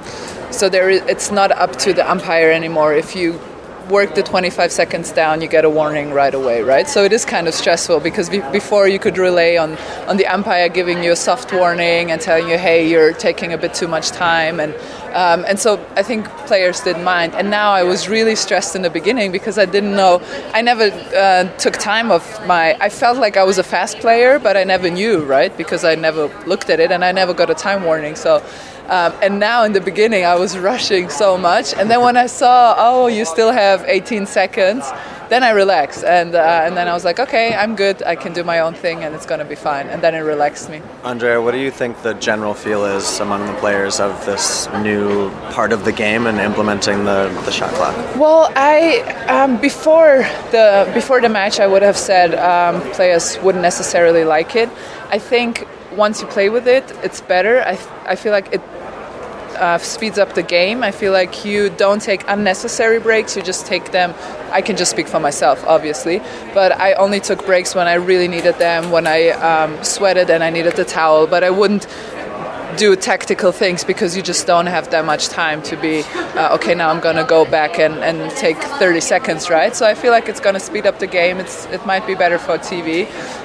it's not up to the umpire anymore. If you work the 25 seconds down, you get a warning right away, right? So it is kind of stressful, because before you could rely on the umpire giving you a soft warning and telling you, hey, you're taking a bit too much time, and so I think players didn't mind. And now I was really stressed in the beginning, because I didn't know. I never took time of I felt like I was a fast player, but I never knew, right? Because I never looked at it, and I never got a time warning. So. And now in the beginning, I was rushing so much. And then when I saw, you still have 18 seconds, then I relaxed. And then I was like, okay, I'm good. I can do my own thing, and it's going to be fine. And then it relaxed me. Andrea, what do you think the general feel is among the players of this new part of the game and implementing the shot clock? Well, before the match, I would have said players wouldn't necessarily like it. I think once you play with it, it's better. I feel like it speeds up the game. I feel like you don't take unnecessary breaks, you just take them. I can just speak for myself, obviously, but I only took breaks when I really needed them, when I sweated and I needed the towel, but I wouldn't do tactical things, because you just don't have that much time to be okay, now I'm going to go back and take 30 seconds, right? So I feel like it's going to speed up the game. It might be better for TV.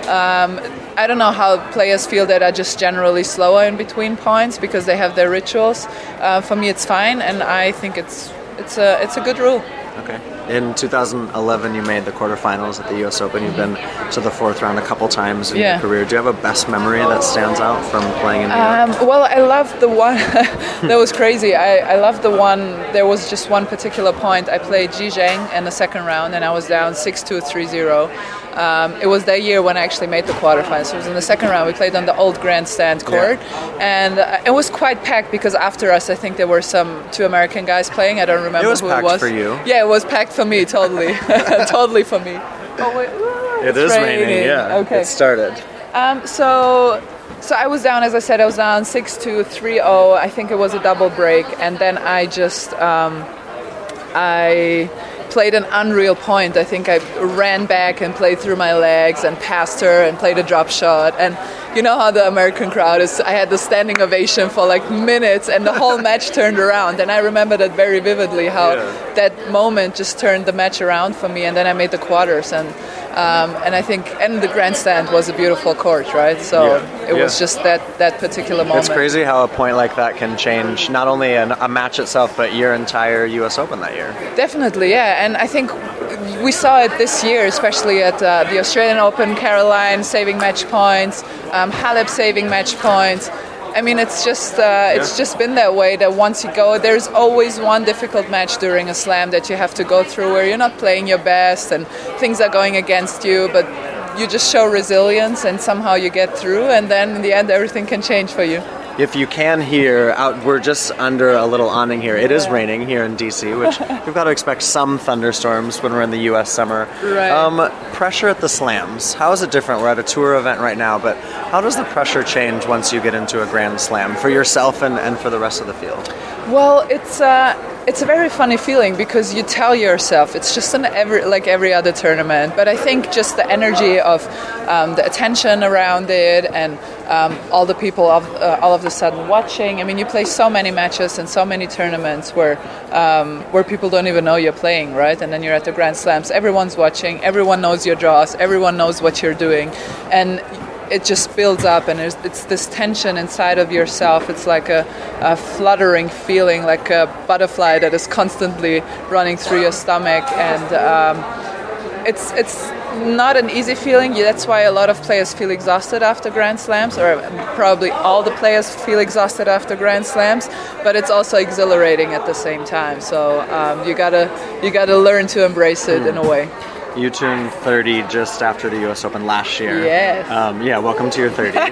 I don't know how players feel that are just generally slower in between points because they have their rituals. For me, it's fine, and I think it's a good rule. Okay. In 2011, you made the quarterfinals at the U.S. Open. You've been to the fourth round a couple times in your career. Do you have a best memory that stands out from playing in New York? Well, I love the one that was crazy. I love the one. There was just one particular point. I played Ji Zheng in the second round, and I was down 6-2, 3-0. It was that year when I actually made the quarterfinals. It was in the second round. We played on the old grandstand court, and it was quite packed, because after us, I think there were two American guys playing. I don't remember who it was. It was packed for you. Yeah, it was packed for me, totally. Totally for me. Oh, wait. It is raining, yeah. Okay. It started. So I was down, as I said, 6-2, 3-0. I think it was a double break. And then I just, I played an unreal point. I think I ran back and played through my legs and passed her and played a drop shot. And you know how the American crowd is. I had the standing ovation for like minutes, and the whole match turned around. And I remember that very vividly, how that moment just turned the match around for me. And then I made the quarters, and I think, and the grandstand was a beautiful court, right? So it was just that particular moment. It's crazy how a point like that can change not only a match itself, but your entire U.S. Open that year. Definitely, yeah. And I think we saw it this year, especially at the Australian Open. Caroline saving match points, Halep saving match points. I mean, it's just been that way. That once you go, there's always one difficult match during a slam that you have to go through where you're not playing your best and things are going against you, but you just show resilience and somehow you get through, and then in the end everything can change for you. If you can hear, we're just under a little awning here. It is raining here in DC, which we've got to expect some thunderstorms when we're in the U.S. summer. Right. Pressure at the slams. How is it different? We're at a tour event right now, but how does the pressure change once you get into a Grand Slam for yourself and for the rest of the field? Well, it's a very funny feeling because you tell yourself it's just like every other tournament. But I think just the energy of the attention around it and all the people all of a sudden watching. I mean, you play so many matches and so many tournaments where people don't even know you're playing, right? And then you're at the Grand Slams. Everyone's watching. Everyone knows your draws. Everyone knows what you're doing, and it just builds up, and it's this tension inside of yourself. It's like a fluttering feeling, like a butterfly that is constantly running through your stomach, and it's not an easy feeling. That's why a lot of players feel exhausted after Grand Slams, or probably all the players feel exhausted after Grand Slams. But it's also exhilarating at the same time. So you gotta learn to embrace it in a way. You turned 30 just after the U.S. Open last year. Yes. Welcome to your 30s.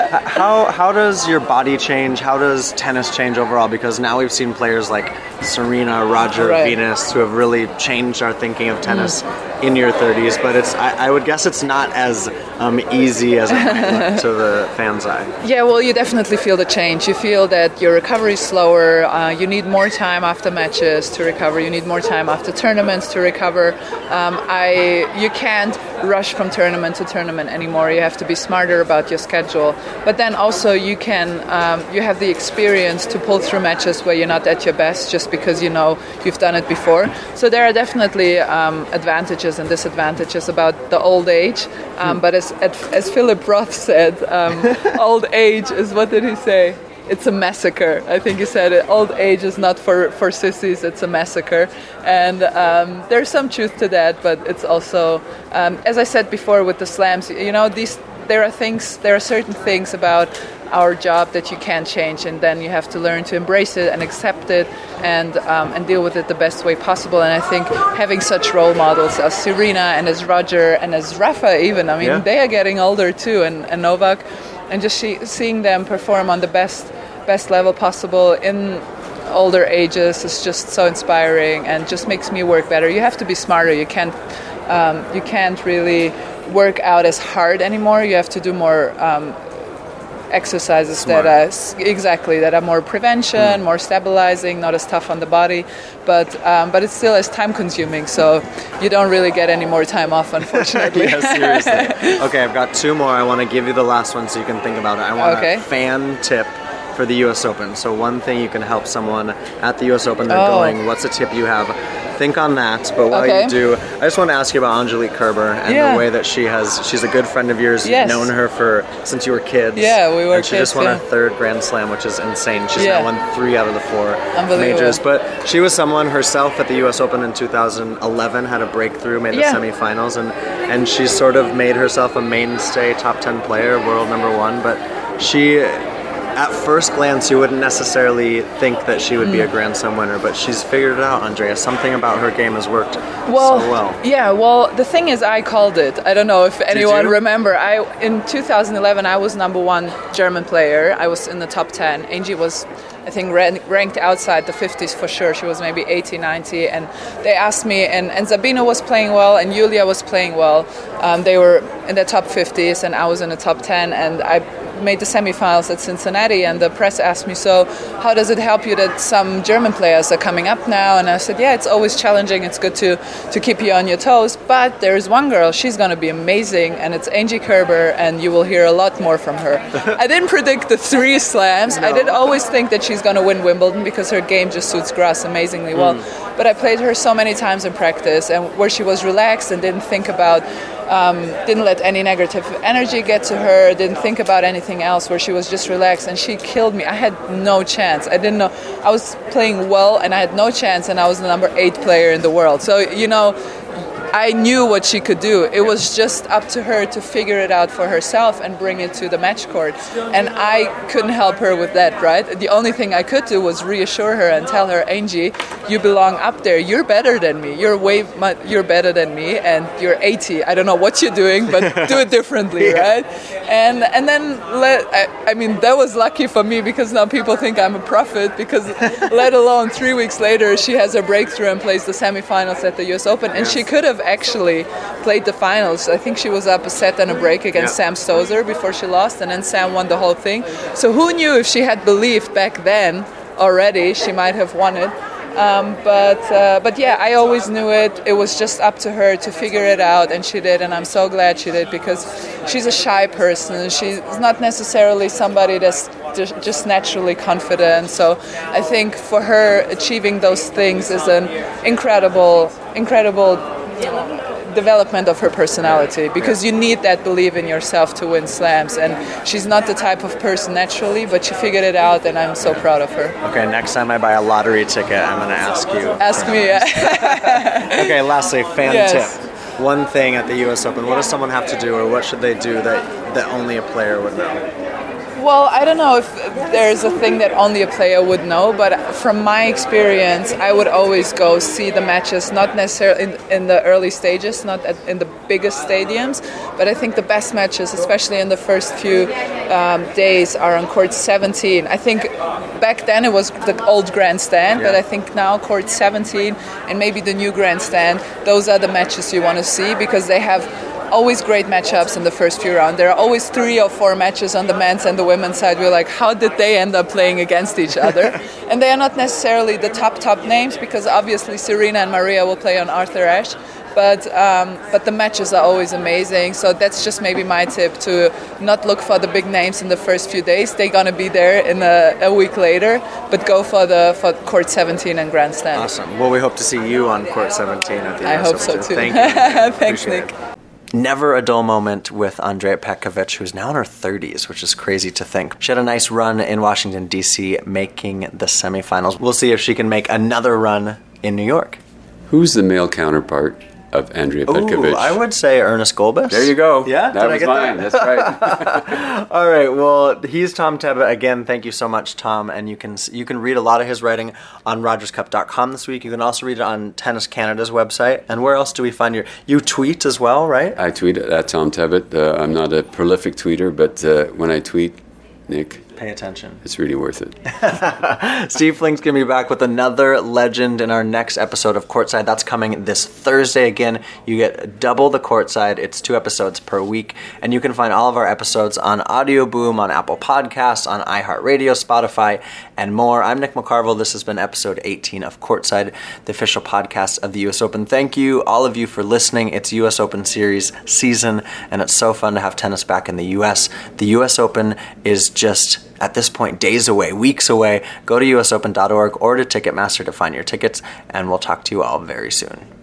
How does your body change? How does tennis change overall? Because now we've seen players like Serena, Roger, Venus, who have really changed our thinking of tennis in your 30s. But I would guess it's not as easy as it might look to the fan's eye. Yeah, well, you definitely feel the change. You feel that your recovery is slower. You need more time after matches to recover. You need more time after tournaments to recover. You can't rush from tournament to tournament anymore. You have to be smarter about your schedule. But then also you have the experience to pull through matches where you're not at your best just because you know you've done it before. So there are definitely advantages and disadvantages about the old age. But as Philip Roth said, old age is, what did he say? It's a massacre. I think he said it. Old age is not for sissies, it's a massacre. And there's some truth to that, but it's also, as I said before with the slams, you know, there are certain things about our job that you can't change, and then you have to learn to embrace it and accept it and deal with it the best way possible. And I think having such role models as Serena and as Roger and as Rafa even, I mean, they are getting older too, and Novak, and just seeing them perform on the best level possible in older ages is just so inspiring and just makes me work better. You have to be smarter. You can't really work out as hard anymore. You have to do more exercises that are more prevention, more stabilizing, not as tough on the body, but it's still as time consuming, so you don't really get any more time off, unfortunately. Yeah, seriously. Okay, I've got two more. I want to give you the last one so you can think about it. I want a fan tip for the U.S. Open. So one thing you can help someone at the U.S. Open, they're going, what's a tip you have? Think on that, but while you do, I just want to ask you about Angelique Kerber and the way that she's a good friend of yours. You've known her since you were kids. Yeah, we were and she kids, just won her third Grand Slam, which is insane. She's now won 3 out of the 4 Unbelievable. majors. But she was someone herself at the U.S. Open in 2011, had a breakthrough, made the semifinals, and she sort of made herself a mainstay top 10 player, world number 1, but she... At first glance, you wouldn't necessarily think that she would be a Grand Slam winner, but she's figured it out, Andrea. Something about her game has worked so well. Yeah, well, the thing is, I called it. I don't know if anyone remember. In 2011, I was number 1 German player. I was in the top 10. Angie was, I think, ranked outside the 50s for sure. She was maybe 80, 90. And they asked me, and Sabina was playing well, and Julia was playing well. They were in the top 50s, and I was in the top 10, and I made the semifinals at Cincinnati, and the press asked me, so how does it help you that some German players are coming up now? And I said, yeah, it's always challenging. It's good to keep you on your toes, but there's one girl, she's going to be amazing, and it's Angie Kerber, and you will hear a lot more from her. I didn't predict the 3 slams. I did always think that she's going to win Wimbledon because her game just suits grass amazingly well, but I played her so many times in practice, and where she was relaxed and didn't think about didn't let any negative energy get to her, didn't think about anything else, where she was just relaxed, and she killed me. I had no chance. I didn't know. I was playing well, and I had no chance, and I was the number 8 player in the world. So, you know, I knew what she could do. It was just up to her to figure it out for herself and bring it to the match court. And I couldn't help her with that, right? The only thing I could do was reassure her and tell her, Angie, you belong up there. You're better than me. You're better than me, and you're 80. I don't know what you're doing, but do it differently, right? And then that was lucky for me, because now people think I'm a prophet, because let alone 3 weeks later she has a breakthrough and plays the semifinals at the US Open, and she could have actually played the finals. I think she was up a set and a break against Sam Stosur before she lost, and then Sam won the whole thing. So who knew, if she had believed back then already, she might have won it. But yeah, I always knew it. It was just up to her to figure it out, and she did, and I'm so glad she did, because she's a shy person. She's not necessarily somebody that's just naturally confident. So I think for her, achieving those things is an incredible development of her personality, because you need that belief in yourself to win slams, and she's not the type of person naturally, but she figured it out, and I'm so proud of her. Okay, next time I buy a lottery ticket, I'm going to ask you. Ask me, yeah. Okay, lastly, fan Yes. tip. One thing at the US Open, what does someone have to do, or what should they do that only a player would know? Well, I don't know if there's a thing that only a player would know, but from my experience, I would always go see the matches, not necessarily in the early stages, not in the biggest stadiums, but I think the best matches, especially in the first few days, are on court 17. I think back then it was the old grandstand, but I think now court 17 and maybe the new grandstand, those are the matches you want to see, because they have always great matchups in the first few rounds. There are always 3 or 4 matches on the men's and the women's side. We're like, how did they end up playing against each other? And they are not necessarily the top names, because obviously Serena and Maria will play on Arthur Ashe. But the matches are always amazing. So that's just maybe my tip, to not look for the big names in the first few days. They're gonna be there in a week later. But go for court 17 and grandstand. Awesome. Well, we hope to see you on court 17 at the US I hope Open so too. Thank you. Thanks, Nick. Never a dull moment with Andrea Petkovic, who's now in her 30s, which is crazy to think. She had a nice run in Washington, D.C., making the semifinals. We'll see if she can make another run in New York. Who's the male counterpart of Andrea Petkovic? Ooh, I would say Ernest Gulbis. There you go. Yeah? That was mine. That's right. All right. Well, he's Tom Tebbett. Again, thank you so much, Tom. And you can read a lot of his writing on RogersCup.com this week. You can also read it on Tennis Canada's website. And where else do we find you tweet as well, right? I tweet at Tom Tebbett. I'm not a prolific tweeter, but when I tweet, Nick, pay attention. It's really worth it. Steve Flink's going to be back with another legend in our next episode of Courtside. That's coming this Thursday again. You get double the Courtside. It's 2 episodes per week. And you can find all of our episodes on Audio Boom, on Apple Podcasts, on iHeartRadio, Spotify, and more. I'm Nick McCarville. This has been episode 18 of Courtside, the official podcast of the US Open. Thank you, all of you, for listening. It's US Open Series season, and it's so fun to have tennis back in the US. The US Open is just, at this point, days away, weeks away. Go to usopen.org or to Ticketmaster to find your tickets, and we'll talk to you all very soon.